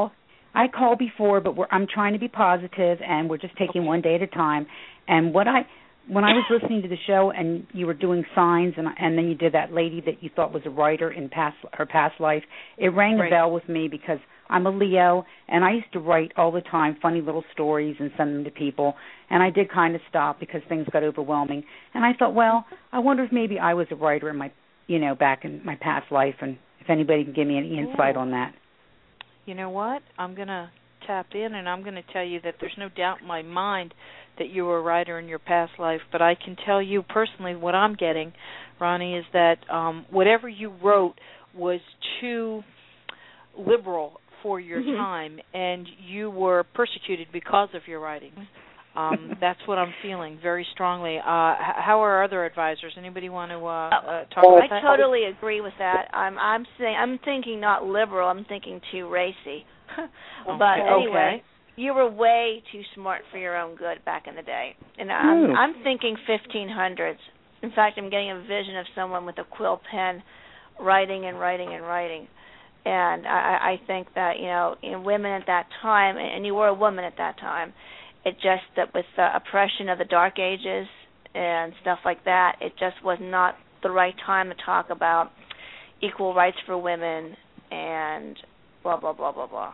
I called before, but I'm trying to be positive, and we're just taking one day at a time. And when I was listening to the show, and you were doing signs, and then you did that lady that you thought was a writer in her past life, it rang a bell with me because I'm a Leo, and I used to write all the time funny little stories and send them to people, and I did kind of stop because things got overwhelming. And I thought, well, I wonder if maybe I was a writer in my, back in my past life, and if anybody can give me any insight on that. You know what? I'm going to tap in, and I'm going to tell you that there's no doubt in my mind that you were a writer in your past life, but I can tell you personally what I'm getting, Ronnie, is that whatever you wrote was too liberal for your time, and you were persecuted because of your writings. That's what I'm feeling very strongly. How are other advisors? Anybody want to talk about that? I totally agree with that. I'm thinking not liberal. I'm thinking too racy. But anyway, you were way too smart for your own good back in the day. And I'm thinking 1500s. In fact, I'm getting a vision of someone with a quill pen writing and writing and writing. And I think that, women at that time, and you were a woman at that time, it just that with the oppression of the Dark Ages and stuff like that, it just was not the right time to talk about equal rights for women and blah, blah, blah, blah, blah.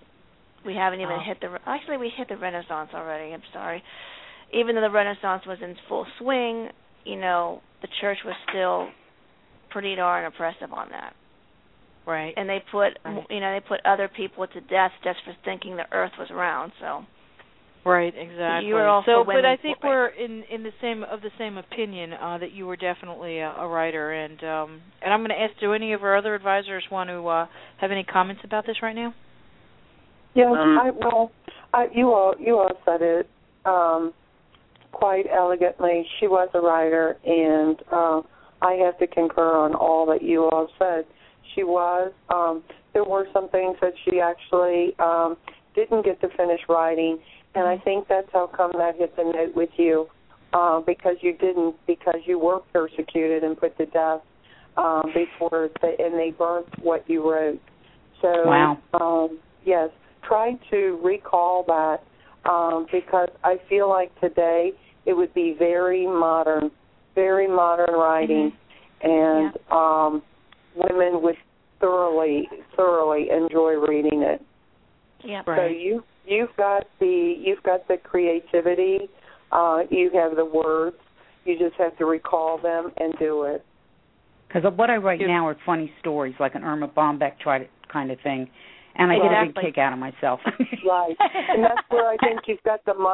We haven't even we hit the Renaissance already, I'm sorry. Even though the Renaissance was in full swing, the church was still pretty darn oppressive on that. Right. And they put other people to death just for thinking the earth was round, so. Right, exactly. You were also but I think we're in the same opinion that you were definitely a writer, and I'm going to ask, do any of our other advisors want to have any comments about this right now? Yes, you all said it. quite elegantly. She was a writer, and I have to concur on all that you all said. She was. There were some things that she actually didn't get to finish writing, and I think that's how come that hit the note with you, because you didn't, because you were persecuted and put to death before, and they burnt what you wrote. So, wow. Yes, try to recall that, because I feel like today it would be very modern writing, and women would thoroughly enjoy reading it. Yeah. So you've got the creativity, you have the words. You just have to recall them and do it. Because what I write now are funny stories, like an Irma Bombeck kind of thing, and I get a big kick out of myself. Right, and that's where I think you've got the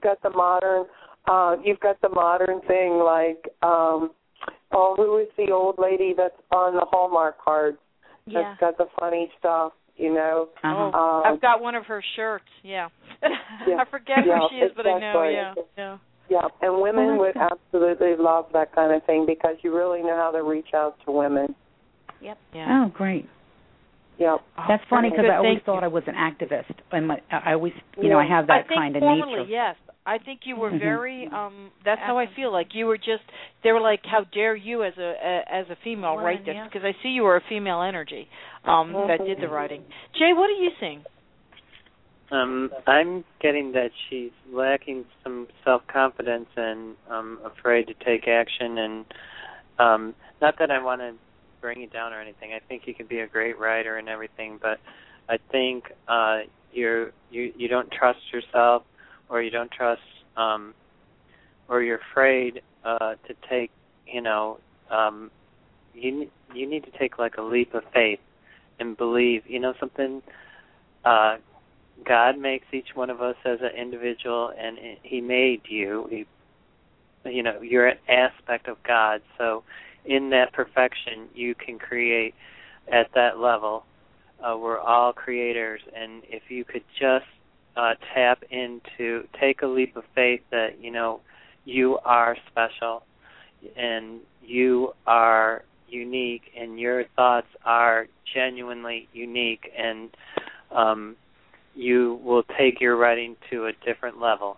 modern thing, like who is the old lady that's on the Hallmark cards? That's got the funny stuff, you know. I've got one of her shirts. Yeah. I forget who she is, but I know. Yeah. Yeah, and women would absolutely love that kind of thing, because you really know how to reach out to women. Yep. Yeah. Oh, great. Yep. That's funny, because I always thought I was an activist. I always, I have that kind of nature. Yes. I think you were very. That's how I feel. Like you were just. They were like, "How dare you, as a female, write this?" Because I see you were a female energy that did the writing. Jay, what are you seeing? I'm getting that she's lacking some self-confidence and afraid to take action. And not that I want to bring you down or anything. I think you can be a great writer and everything, but I think you don't trust yourself, or you don't trust, or you're afraid to take. You need to take like a leap of faith and believe. Something. God makes each one of us as an individual, and He made you. You're an aspect of God. So in that perfection, you can create at that level. We're all creators, and if you could just take a leap of faith that, you are special, and you are unique, and your thoughts are genuinely unique, and you will take your writing to a different level.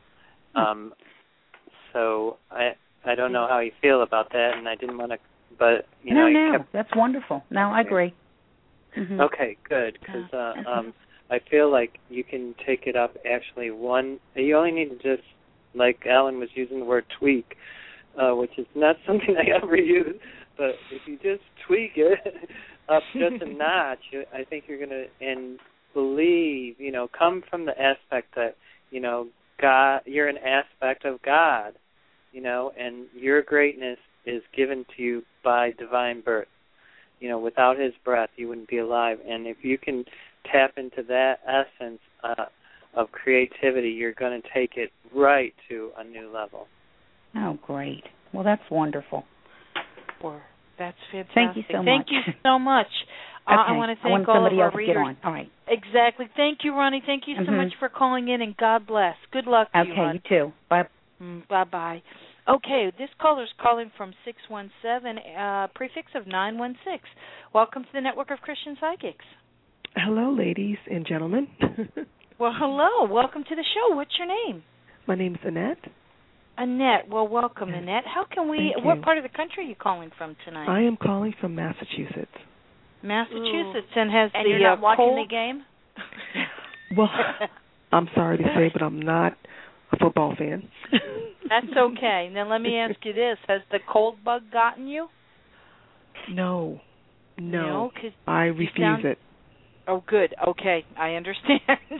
So I don't know how you feel about that, and I didn't want to, but No, that's wonderful. No, I agree. Mm-hmm. Okay, good, because I feel like you can take it up. Actually, you only need to just, like Alan was using the word tweak, which is not something I ever use, but if you just tweak it up just a notch, I think you're going to believe, come from the aspect that, God, you're an aspect of God, and your greatness is given to you by divine birth. Without His breath, you wouldn't be alive. And if you can tap into that essence of creativity, you're going to take it right to a new level. Oh, great. Well, that's wonderful. That's fantastic. Thank you so much. Thank you so much. Okay. I want to thank all of our readers. Get on. All right. Exactly. Thank you, Ronnie. Thank you so much for calling in, and God bless. Good luck to you, hon. Okay, you too. Bye. Bye-bye. Okay, this caller's calling from 617, prefix of 916. Welcome to the Network of Christian Psychics. Hello, ladies and gentlemen. Well, hello. Welcome to the show. What's your name? My name's Annette. Annette. Well, welcome, Annette. How can we? What part of the country are you calling from tonight? I am calling from Massachusetts. Massachusetts. And has and the you're not watching cold... the game? Well, I'm sorry to say, but I'm not a football fan. That's okay. Now let me ask you this: has the cold bug gotten you? No. No, 'cause I refuse it. Oh, good. Okay, I understand.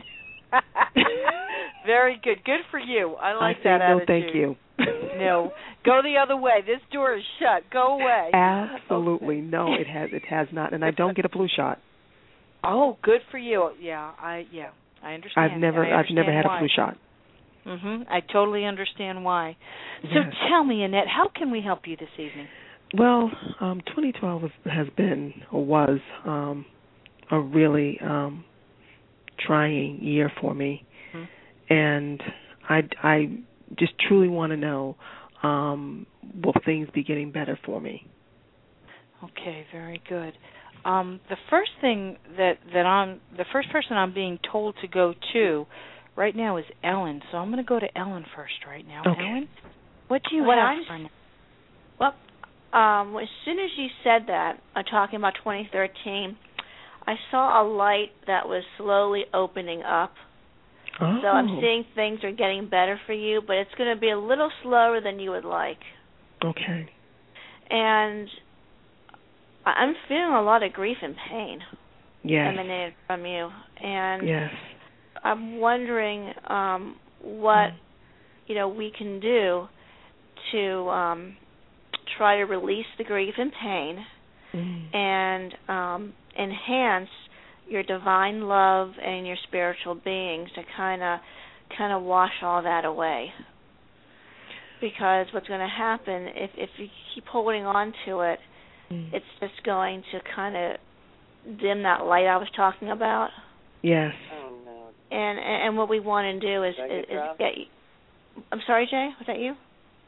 Very good. Good for you. I like that no, attitude. thank you. No, go the other way. This door is shut. Go away. Absolutely no. It has not, and I don't get a flu shot. Oh, good for you. Yeah, I understand. I've never had a flu shot. I totally understand why. So yes. Tell me, Annette, how can we help you this evening? Well, 2012 has been or was a really trying year for me, and I just truly want to know, will things be getting better for me? Okay, very good. The first thing the first person I'm being told to go to right now is Ellen. So I'm going to go to Ellen first right now. Okay. Ellen, what do you have for now? Well, as soon as you said that, talking about 2013, I saw a light that was slowly opening up. Oh. So I'm seeing things are getting better for you, but it's going to be a little slower than you would like. Okay. And I'm feeling a lot of grief and pain emanated from you. And I'm wondering what we can do to try to release the grief and pain and enhance your divine love and your spiritual beings to kind of wash all that away. Because what's going to happen if you keep holding on to it, it's just going to kind of dim that light I was talking about. Yes. Oh no. And what we want to do is get you. I'm sorry, Jay. Was that you?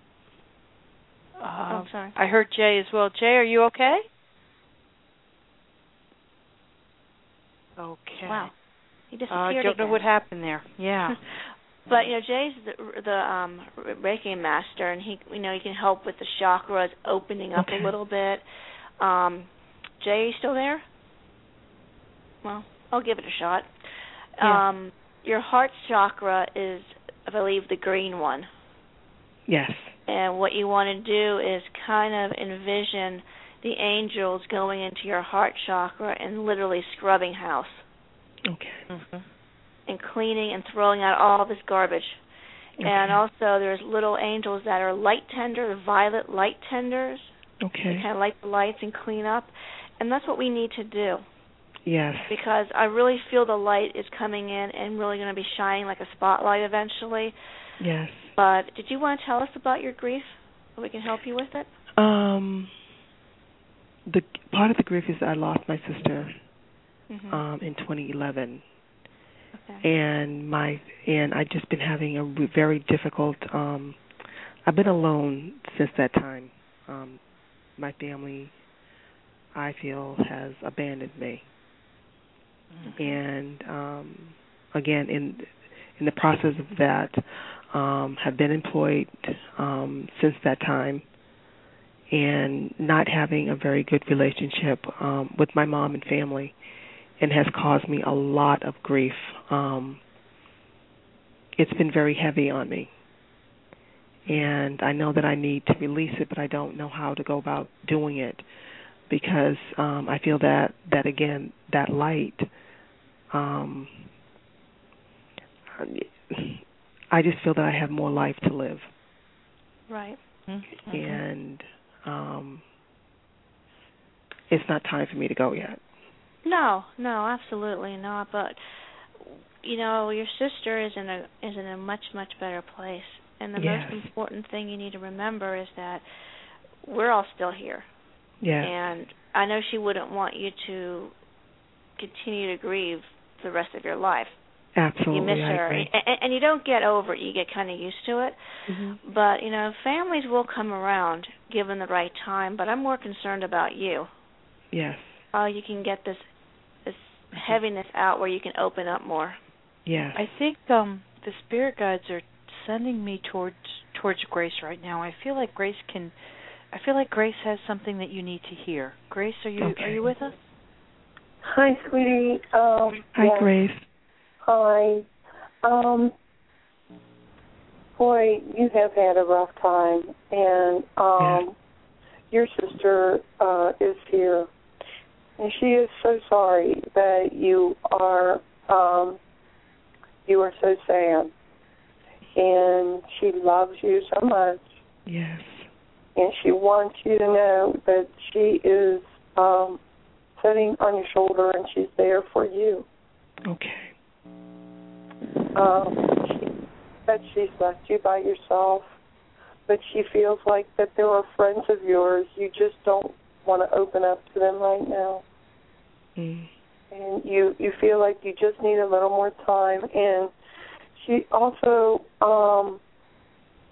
I'm sorry. I heard Jay as well. Jay, are you okay? Okay. Wow. He disappeared I don't know again. what happened there. Yeah. But Jay's the Reiki master, and he he can help with the chakras opening up a little bit. Jay, are you still there? Well, I'll give it a shot. Yeah. Your heart chakra is, I believe, the green one. Yes. And what you want to do is kind of envision the angels going into your heart chakra and literally scrubbing house. Okay. Mm-hmm. And cleaning and throwing out all this garbage. Okay. And also there's little angels that are light tender, violet light tenders. Okay. They kind of light the lights and clean up. And that's what we need to do. Yes. Because I really feel the light is coming in and really going to be shining like a spotlight eventually. Yes. But did you want to tell us about your grief so we can help you with it? The part of the grief is I lost my sister in 2011. Okay. And I've just been having a very difficult. I've been alone since that time. My family, I feel, has abandoned me. And again, in the process of that, have been employed since that time, and not having a very good relationship with my mom and family, and has caused me a lot of grief. It's been very heavy on me, and I know that I need to release it, but I don't know how to go about doing it, because I feel that again, that light, I just feel that I have more life to live. Right. Mm-hmm. And it's not time for me to go yet. No, absolutely not. But your sister is in a much, much better place. And the most important thing you need to remember is that we're all still here. Yeah. And I know she wouldn't want you to continue to grieve the rest of your life. Absolutely. You miss her. And you don't get over it. You get kind of used to it. Mm-hmm. But, families will come around given the right time. But I'm more concerned about you. Yes. How you can get this heaviness out where you can open up more. Yes. I think the spirit guides are sending me towards Grace right now. I feel like Grace has something that you need to hear. Grace, are you with us? Hi, sweetie. Hi, Grace. Hi. Boy, you have had a rough time, and your sister is here, and she is so sorry that you are so sad, and she loves you so much. Yes. And she wants you to know that she is sitting on your shoulder, and she's there for you. Okay. That she's left you by yourself, but she feels like that there are friends of yours. You just don't want to open up to them right now. Mm. And you feel like you just need a little more time. And she also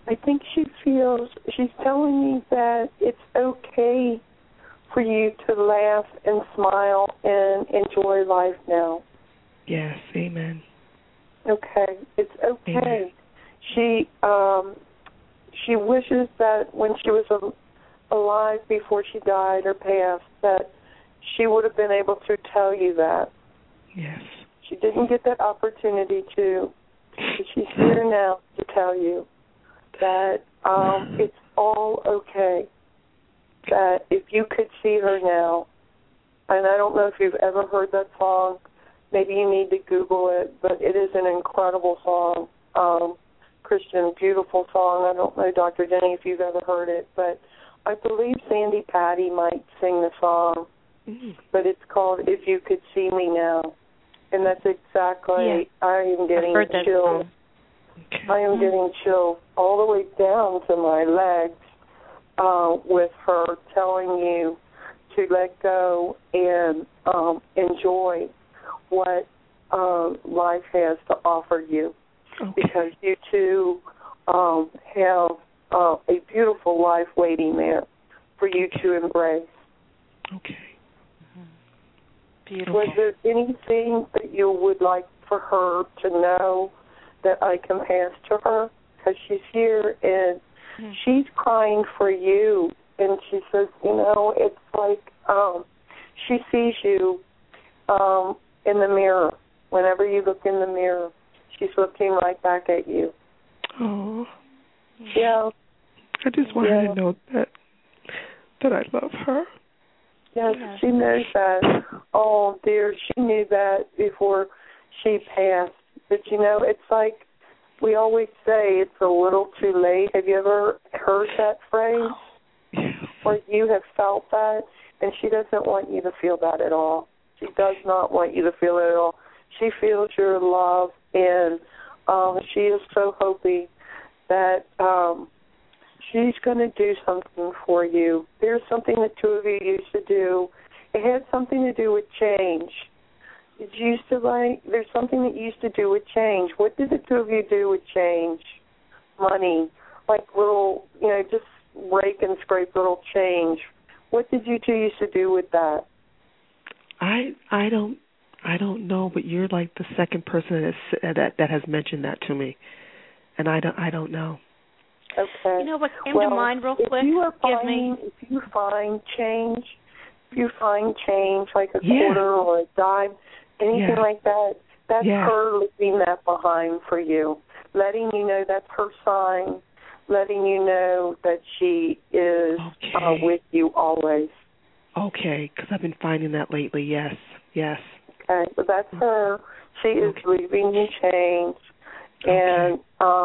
I think she's telling me that it's okay for you to laugh and smile and enjoy life now. Yes, amen. Okay, it's okay. Amen. She wishes that when she was alive before she died or passed, that she would have been able to tell you that. Yes. She didn't get that opportunity to, but she's here now to tell you that it's all okay. That if you could see her now, and I don't know if you've ever heard that song, maybe you need to Google it, but it is an incredible song, Christian, beautiful song. I don't know, Dr. Jenny, if you've ever heard it, but I believe Sandy Patty might sing the song, but it's called If You Could See Me Now. And that's exactly, I am getting chills. Okay. I am getting chills all the way down to my legs with her telling you to let go and enjoy what life has to offer you. Okay. Because you two have a beautiful life waiting there for you to embrace. Okay. Beautiful. Was there anything that you would like for her to know that I can pass to her? Because she's here and she's crying for you. And she says, it's like she sees you in the mirror. Whenever you look in the mirror, she's looking right back at you. Oh. Yeah. I just want her to know that I love her. Yes, she knows that. Oh, dear, she knew that before she passed. But, it's like we always say it's a little too late. Have you ever heard that phrase? Yes. Or you have felt that? And she doesn't want you to feel that at all. She does not want you to feel it at all. She feels your love, and she is so hoping that she's going to do something for you. There's something the two of you used to do. It had something to do with change. There's something that you used to do with change. What did the two of you do with change? Money, like little, just rake and scrape little change. What did you two used to do with that? I don't know, but you're like the second person that has mentioned that to me, and I don't know. Okay. You know what came to mind real quick? If you find change like a quarter or a dime, anything like that, that's her leaving that behind for you, letting you know that's her sign, letting you know that she is with you always. Okay, because I've been finding that lately, yes. Okay, so that's her. She is leaving you change, and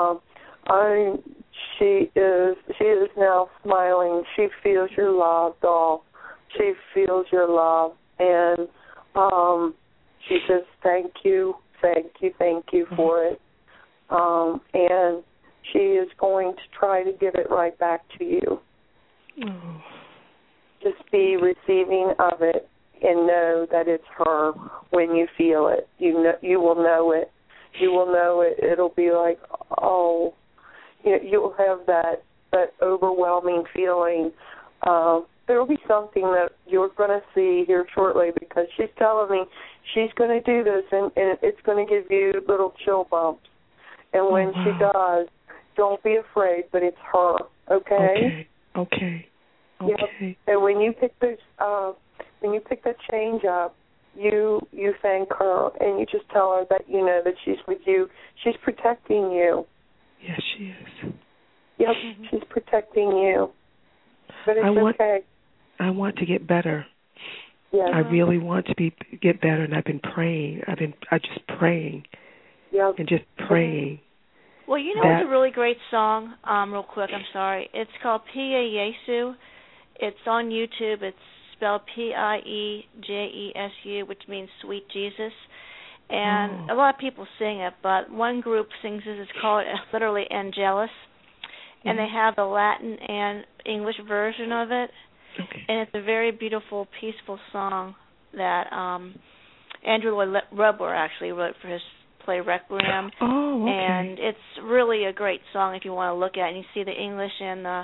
she is now smiling. She feels your love, doll. She feels your love, and she says thank you for it. And she is going to try to give it right back to you. Oh. Just be receiving of it and know that it's her when you feel it. You will know it. You will know it. It'll be like, you'll have that overwhelming feeling. There will be something that you're going to see here shortly, because she's telling me she's going to do this, and it's going to give you little chill bumps. And when she does, don't be afraid, but it's her, okay? Okay. Yep. And when you pick that change up, you thank her, and you just tell her that you know that she's with you. She's protecting you. Yes, she is. Yep, she's protecting you. But it's okay. I want to get better. Yes. I really want to get better, and I've been praying. I'm just praying. Yep. And just praying. Well, it's a really great song. Real quick, I'm sorry. It's called Pie Jesu. It's on YouTube. It's spelled Piejesu, which means Sweet Jesus. And a lot of people sing it, but one group sings it. It's called literally Angelus. And they have the Latin and English version of it. Okay. And it's a very beautiful, peaceful song that Andrew Lloyd Webber actually wrote for his play Requiem. Oh, okay. And it's really a great song if you want to look at it. And you see the English and the,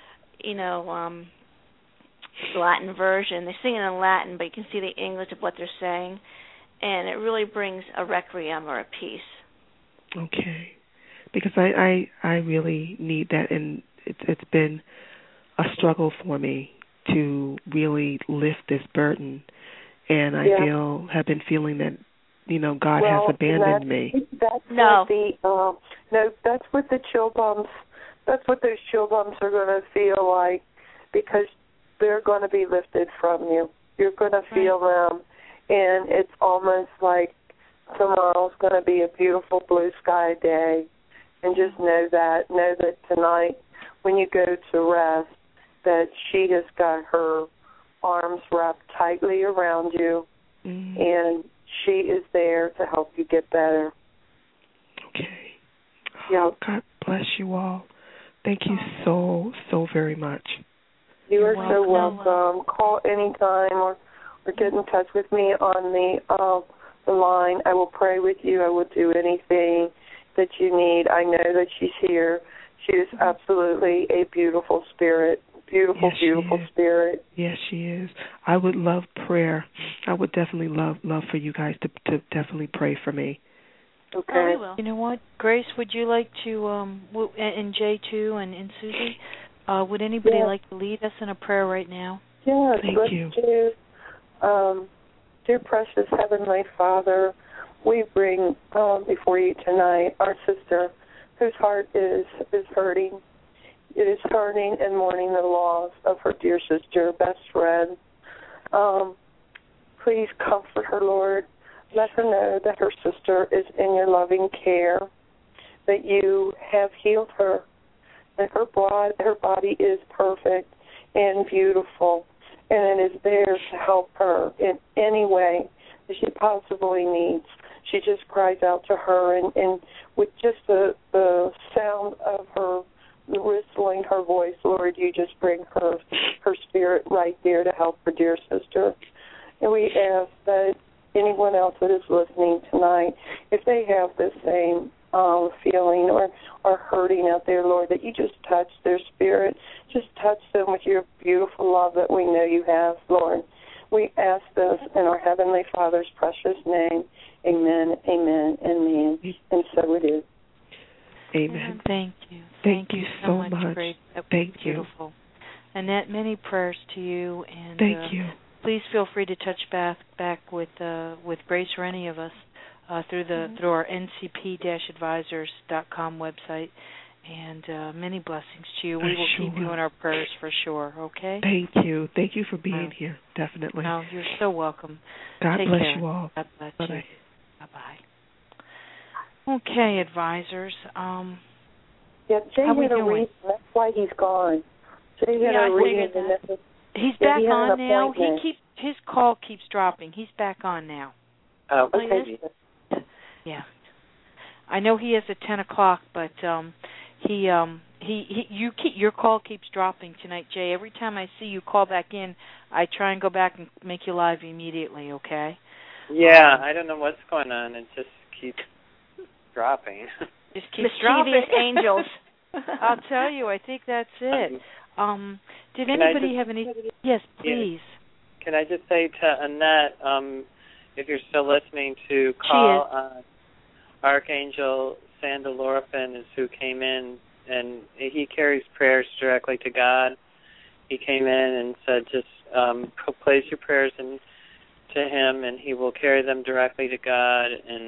Latin version. They sing it in Latin, but you can see the English of what they're saying. And it really brings a requiem or a peace. Okay. Because I really need that, and it's been a struggle for me to really lift this burden, and I have been feeling that God has abandoned me. That's what the chill bumps. That's what those chill bumps are going to feel like, because they're going to be lifted from you. You're going to feel them, and it's almost like tomorrow's going to be a beautiful blue sky day. And just know that tonight when you go to rest, that she has got her arms wrapped tightly around you, and she is there to help you get better. Okay. Oh, God bless you all. Thank you so very much. You are so welcome. Call anytime or get in touch with me on the line. I will pray with you. I will do anything that you need. I know that she's here. She is absolutely a beautiful spirit. Beautiful spirit. Yes, she is. I would love prayer. I would definitely love for you guys to definitely pray for me. Okay. Oh, we will. You know what, Grace? Would you like to, and Jay too, and Susie? Would anybody like to lead us in a prayer right now? Yes. Thank you. Dear precious Heavenly Father, we bring before you tonight our sister whose heart is hurting. It is hurting and mourning the loss of her dear sister, best friend. Please comfort her, Lord. Let her know that her sister is in your loving care, that you have healed her, that her body is perfect and beautiful, and it is there to help her in any way that she possibly needs. She just cries out to her, and with just the sound of her whistling her voice, Lord, you just bring her spirit right there to help her dear sister. And we ask that anyone else that is listening tonight, if they have the same feeling or are hurting out there, Lord, that you just touch their spirit, just touch them with your beautiful love that we know you have, Lord. We ask this in our Heavenly Father's precious name. Amen, amen, amen. And so it is. Amen. Thank you. Thank you so much. Grace. That Thank was you. Beautiful. Annette, many prayers to you, and thank you. Please feel free to touch back with Grace or any of us through our ncp-advisors.com website. And many blessings to you. We will keep you in our prayers for sure, okay? Thank you. Thank you for being here, definitely. No, you're so welcome. God Take bless care. you all. God bless Bye-bye. you. Bye-bye. Okay, advisors. Jay how we had a doing? reason. That's why he's gone. Jay had a reason. He's back on now. His call keeps dropping. He's back on now. Oh, okay. Yeah. I know he is at 10 o'clock, but your call keeps dropping tonight, Jay. Every time I see you call back in, I try and go back and make you live immediately, okay? Yeah, I don't know what's going on. It just keeps dropping. Just keeps dropping. Mischievous angels. I'll tell you, I think that's it. Did anybody have any? Yes, please. Yeah. Can I just say to Annette, if you're still listening, to call Archangel Sandalorphan, is who came in, and he carries prayers directly to God. He came in and said, just place your prayers to him, and he will carry them directly to God.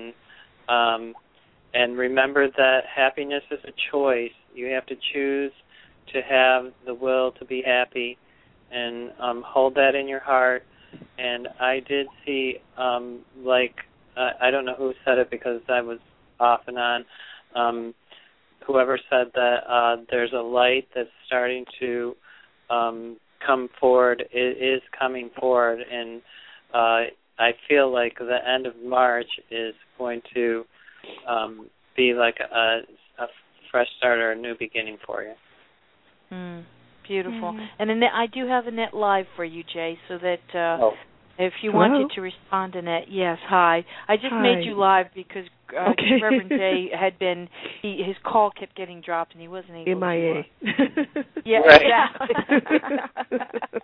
And remember that happiness is a choice. You have to choose to have the will to be happy, and hold that in your heart. And I did see, I don't know who said it because I was off and on, whoever said that there's a light that's starting to come forward. It is coming forward, and I feel like the end of March is going to be like a fresh start or a new beginning for you. Beautiful. And Annette, I do have Annette live for you, Jay, so that If you Hello? wanted to respond, Annette, yes, hi. I just Hi. made you live because Okay. Reverend Jay had been, his call kept getting dropped and he wasn't able MIA. to. Yeah, Right. exactly.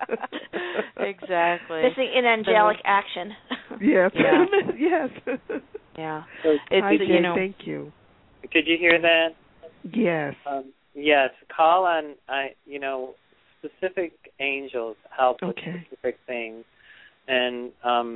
Exactly. Missing in angelic action. Yes. Yeah. Yes. Yeah. So, It's, Hi, Jay. you know, Thank you. could you hear that? Yes. Yes. Call on, specific angels help with Okay. specific things. And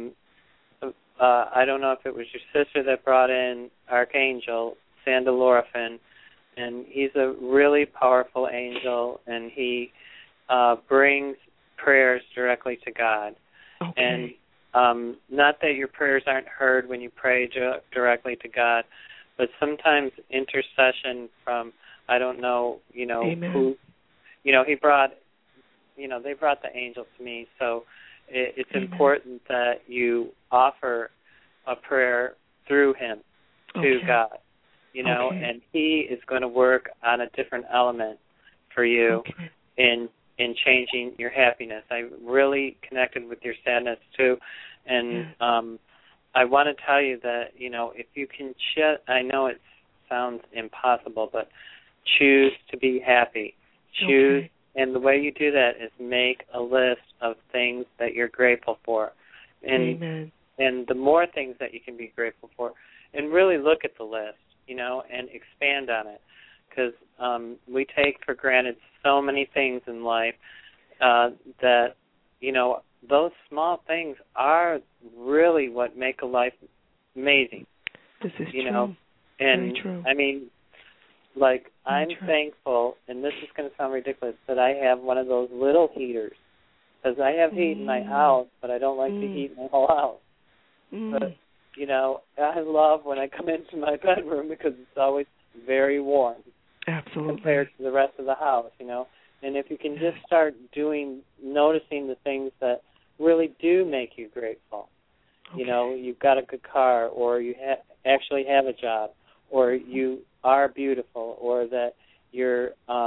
I don't know if it was your sister that brought in Archangel Sandalorphan, and he's a really powerful angel, and he brings prayers directly to God. Okay. And not that your prayers aren't heard when you pray directly to God, but sometimes intercession from, I don't know, Amen. who, he brought, they brought the angel to me, so it's Amen. important that you offer a prayer through him to Okay. God, Okay. and he is going to work on a different element for you Okay. in changing your happiness. I really connected with your sadness too, and I want to tell you that if you can I know it sounds impossible, but choose to be happy. Choose, and the way you do that is make a list of things that you're grateful for, and Amen. and the more things that you can be grateful for, and really look at the list, and expand on it, because we take for granted so many things in life that those small things are really what make a life amazing. This is true. And very true. I mean, like, I'm true. thankful, and this is going to sound ridiculous, that I have one of those little heaters, because I have heat in my house, but I don't like to heat my whole house. But, I love when I come into my bedroom because it's always very warm. Absolutely. Compared to the rest of the house, And if you can just start noticing the things that really do make you grateful. Okay. You've got a good car, or you actually have a job, or you are beautiful, or that you're,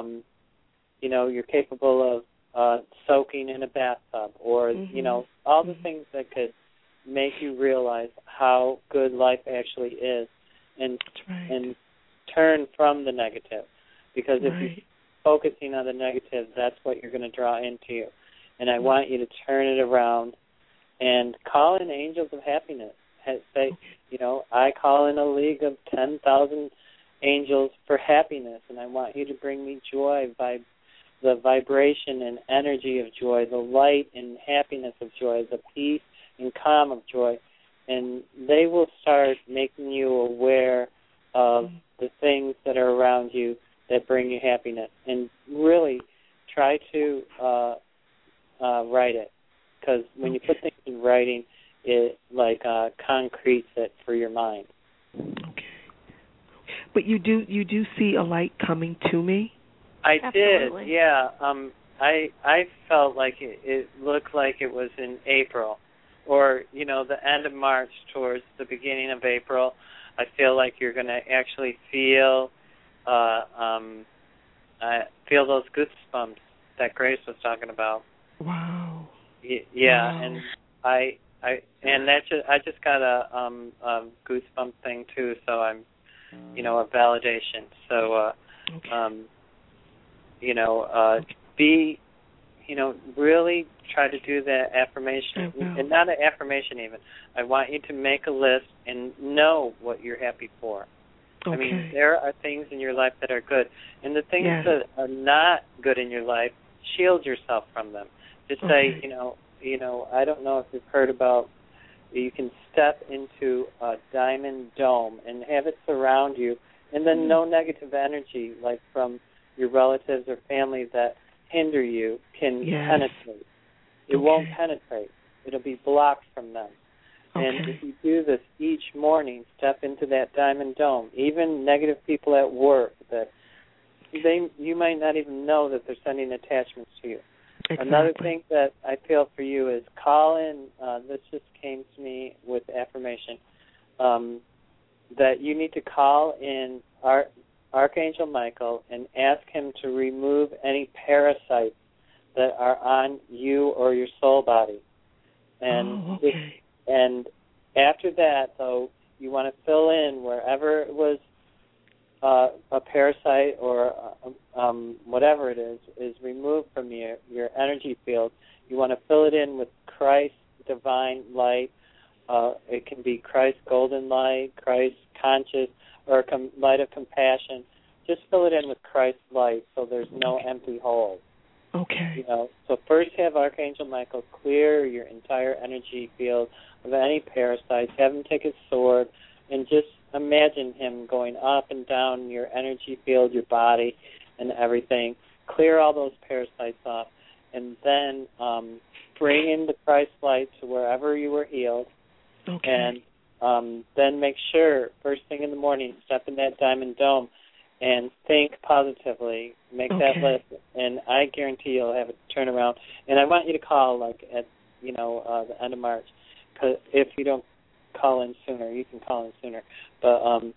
you're capable of soaking in a bathtub, or, all the things that could make you realize how good life actually is, and turn from the negative. Because if you're focusing on the negative, that's what you're going to draw into you. And I want you to turn it around and call in angels of happiness. Say, I call in a league of 10,000 angels for happiness, and I want you to bring me joy by the vibration and energy of joy, the light and happiness of joy, the peace and calm of joy. And they will start making you aware of the things that are around you that bring you happiness. And really try to write it, because when you put things in writing, it concretes it for your mind. Okay. But you do see a light coming to me? I Absolutely. did, yeah. I felt like it looked like it was in April, or the end of March towards the beginning of April. I feel like you're going to actually feel those goosebumps that Grace was talking about. Wow. Yeah, wow. And I just got a goosebump thing too, so I'm a validation. So be really try to do that affirmation, and not an affirmation even. I want you to make a list and know what you're happy for. Okay. I mean, there are things in your life that are good, and the things that are not good in your life, shield yourself from them. Just say, I don't know if you've heard about, you can step into a diamond dome and have it surround you, and then no negative energy, like from your relatives or family that hinder you, can penetrate. It won't penetrate. It'll be blocked from them. Okay. And if you do this each morning, step into that diamond dome, even negative people at work, that you might not even know that they're sending attachments to you. Exactly. Another thing that I feel for you is call in, this just came to me with affirmation, that you need to call in Archangel Michael and ask him to remove any parasites that are on you or your soul body. And and after that, though, you want to fill in wherever it was a parasite or whatever it is removed from your energy field. You want to fill it in with Christ's divine light. It can be Christ's golden light, Christ's conscious, or light of compassion. Just fill it in with Christ's light so there's no empty holes. Okay. So first have Archangel Michael clear your entire energy field of any parasites. Have him take his sword and just imagine him going up and down your energy field, your body, and everything. Clear all those parasites off, and then bring in the Christ light to wherever you were healed. Okay. And then make sure, first thing in the morning, step in that diamond dome and think positively. Make that list, and I guarantee you'll have a turnaround. And I want you to call, at the end of March, because if you don't call in sooner, you can call in sooner. But,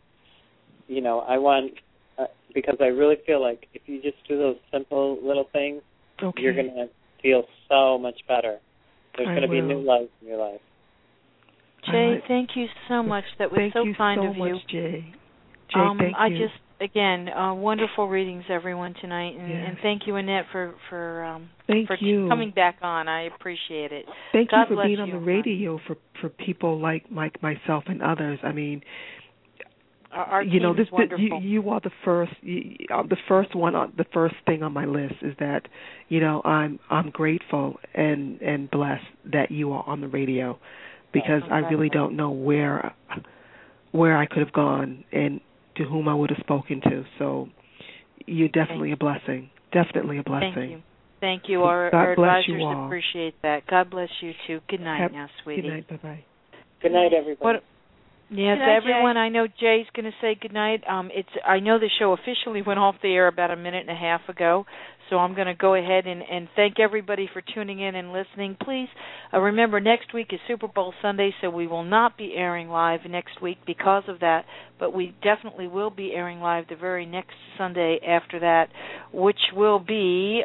I want, because I really feel like if you just do those simple little things, you're going to feel so much better. There's going to be new life in your life. Jay, thank you so much. That was so kind of you. Thank you so much, Jay. Jay, thank you. Again, wonderful readings, everyone, tonight, and thank you, Annette, for coming back on. I appreciate it. Thank you for being on the radio for people like myself and others. I mean, our team is wonderful. You are the first. The first one. The first thing on my list is that I'm grateful and blessed that you are on the radio, because I really don't know where I could have gone and to whom I would have spoken to. So you're definitely a blessing. Definitely a blessing. Thank you. Our advisors appreciate that. God bless you, too. Good night now, sweetie. Good night. Bye-bye. Good night, everybody. Yes, good night, everyone. Jay. I know Jay's going to say good night. I know the show officially went off the air about a minute and a half ago, so I'm going to go ahead and thank everybody for tuning in and listening. Please remember, next week is Super Bowl Sunday, so we will not be airing live next week because of that, but we definitely will be airing live the very next Sunday after that, which will be,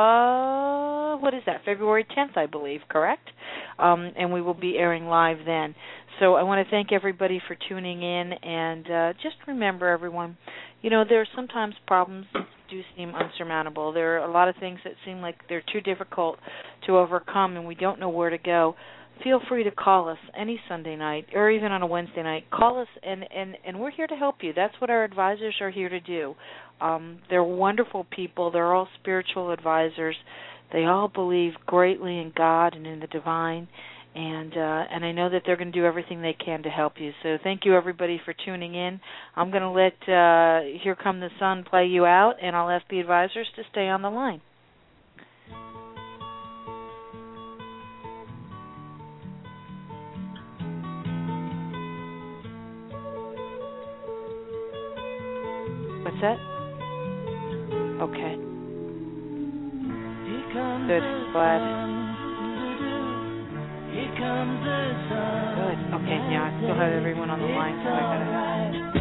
what is that, February 10th, I believe, correct? And we will be airing live then. So I want to thank everybody for tuning in, and just remember, everyone, there are sometimes problems that do seem unsurmountable. There are a lot of things that seem like they're too difficult to overcome, and we don't know where to go. Feel free to call us any Sunday night or even on a Wednesday night. Call us, and we're here to help you. That's what our advisors are here to do. They're wonderful people. They're all spiritual advisors. They all believe greatly in God and in the divine. And I know that they're going to do everything they can to help you. So thank you, everybody, for tuning in. I'm going to let Here Come the Sun play you out, and I'll ask the advisors to stay on the line. What's that? Okay. Good. Glad. Here comes the sun. Good. Okay, now I still have everyone on the line, so I gotta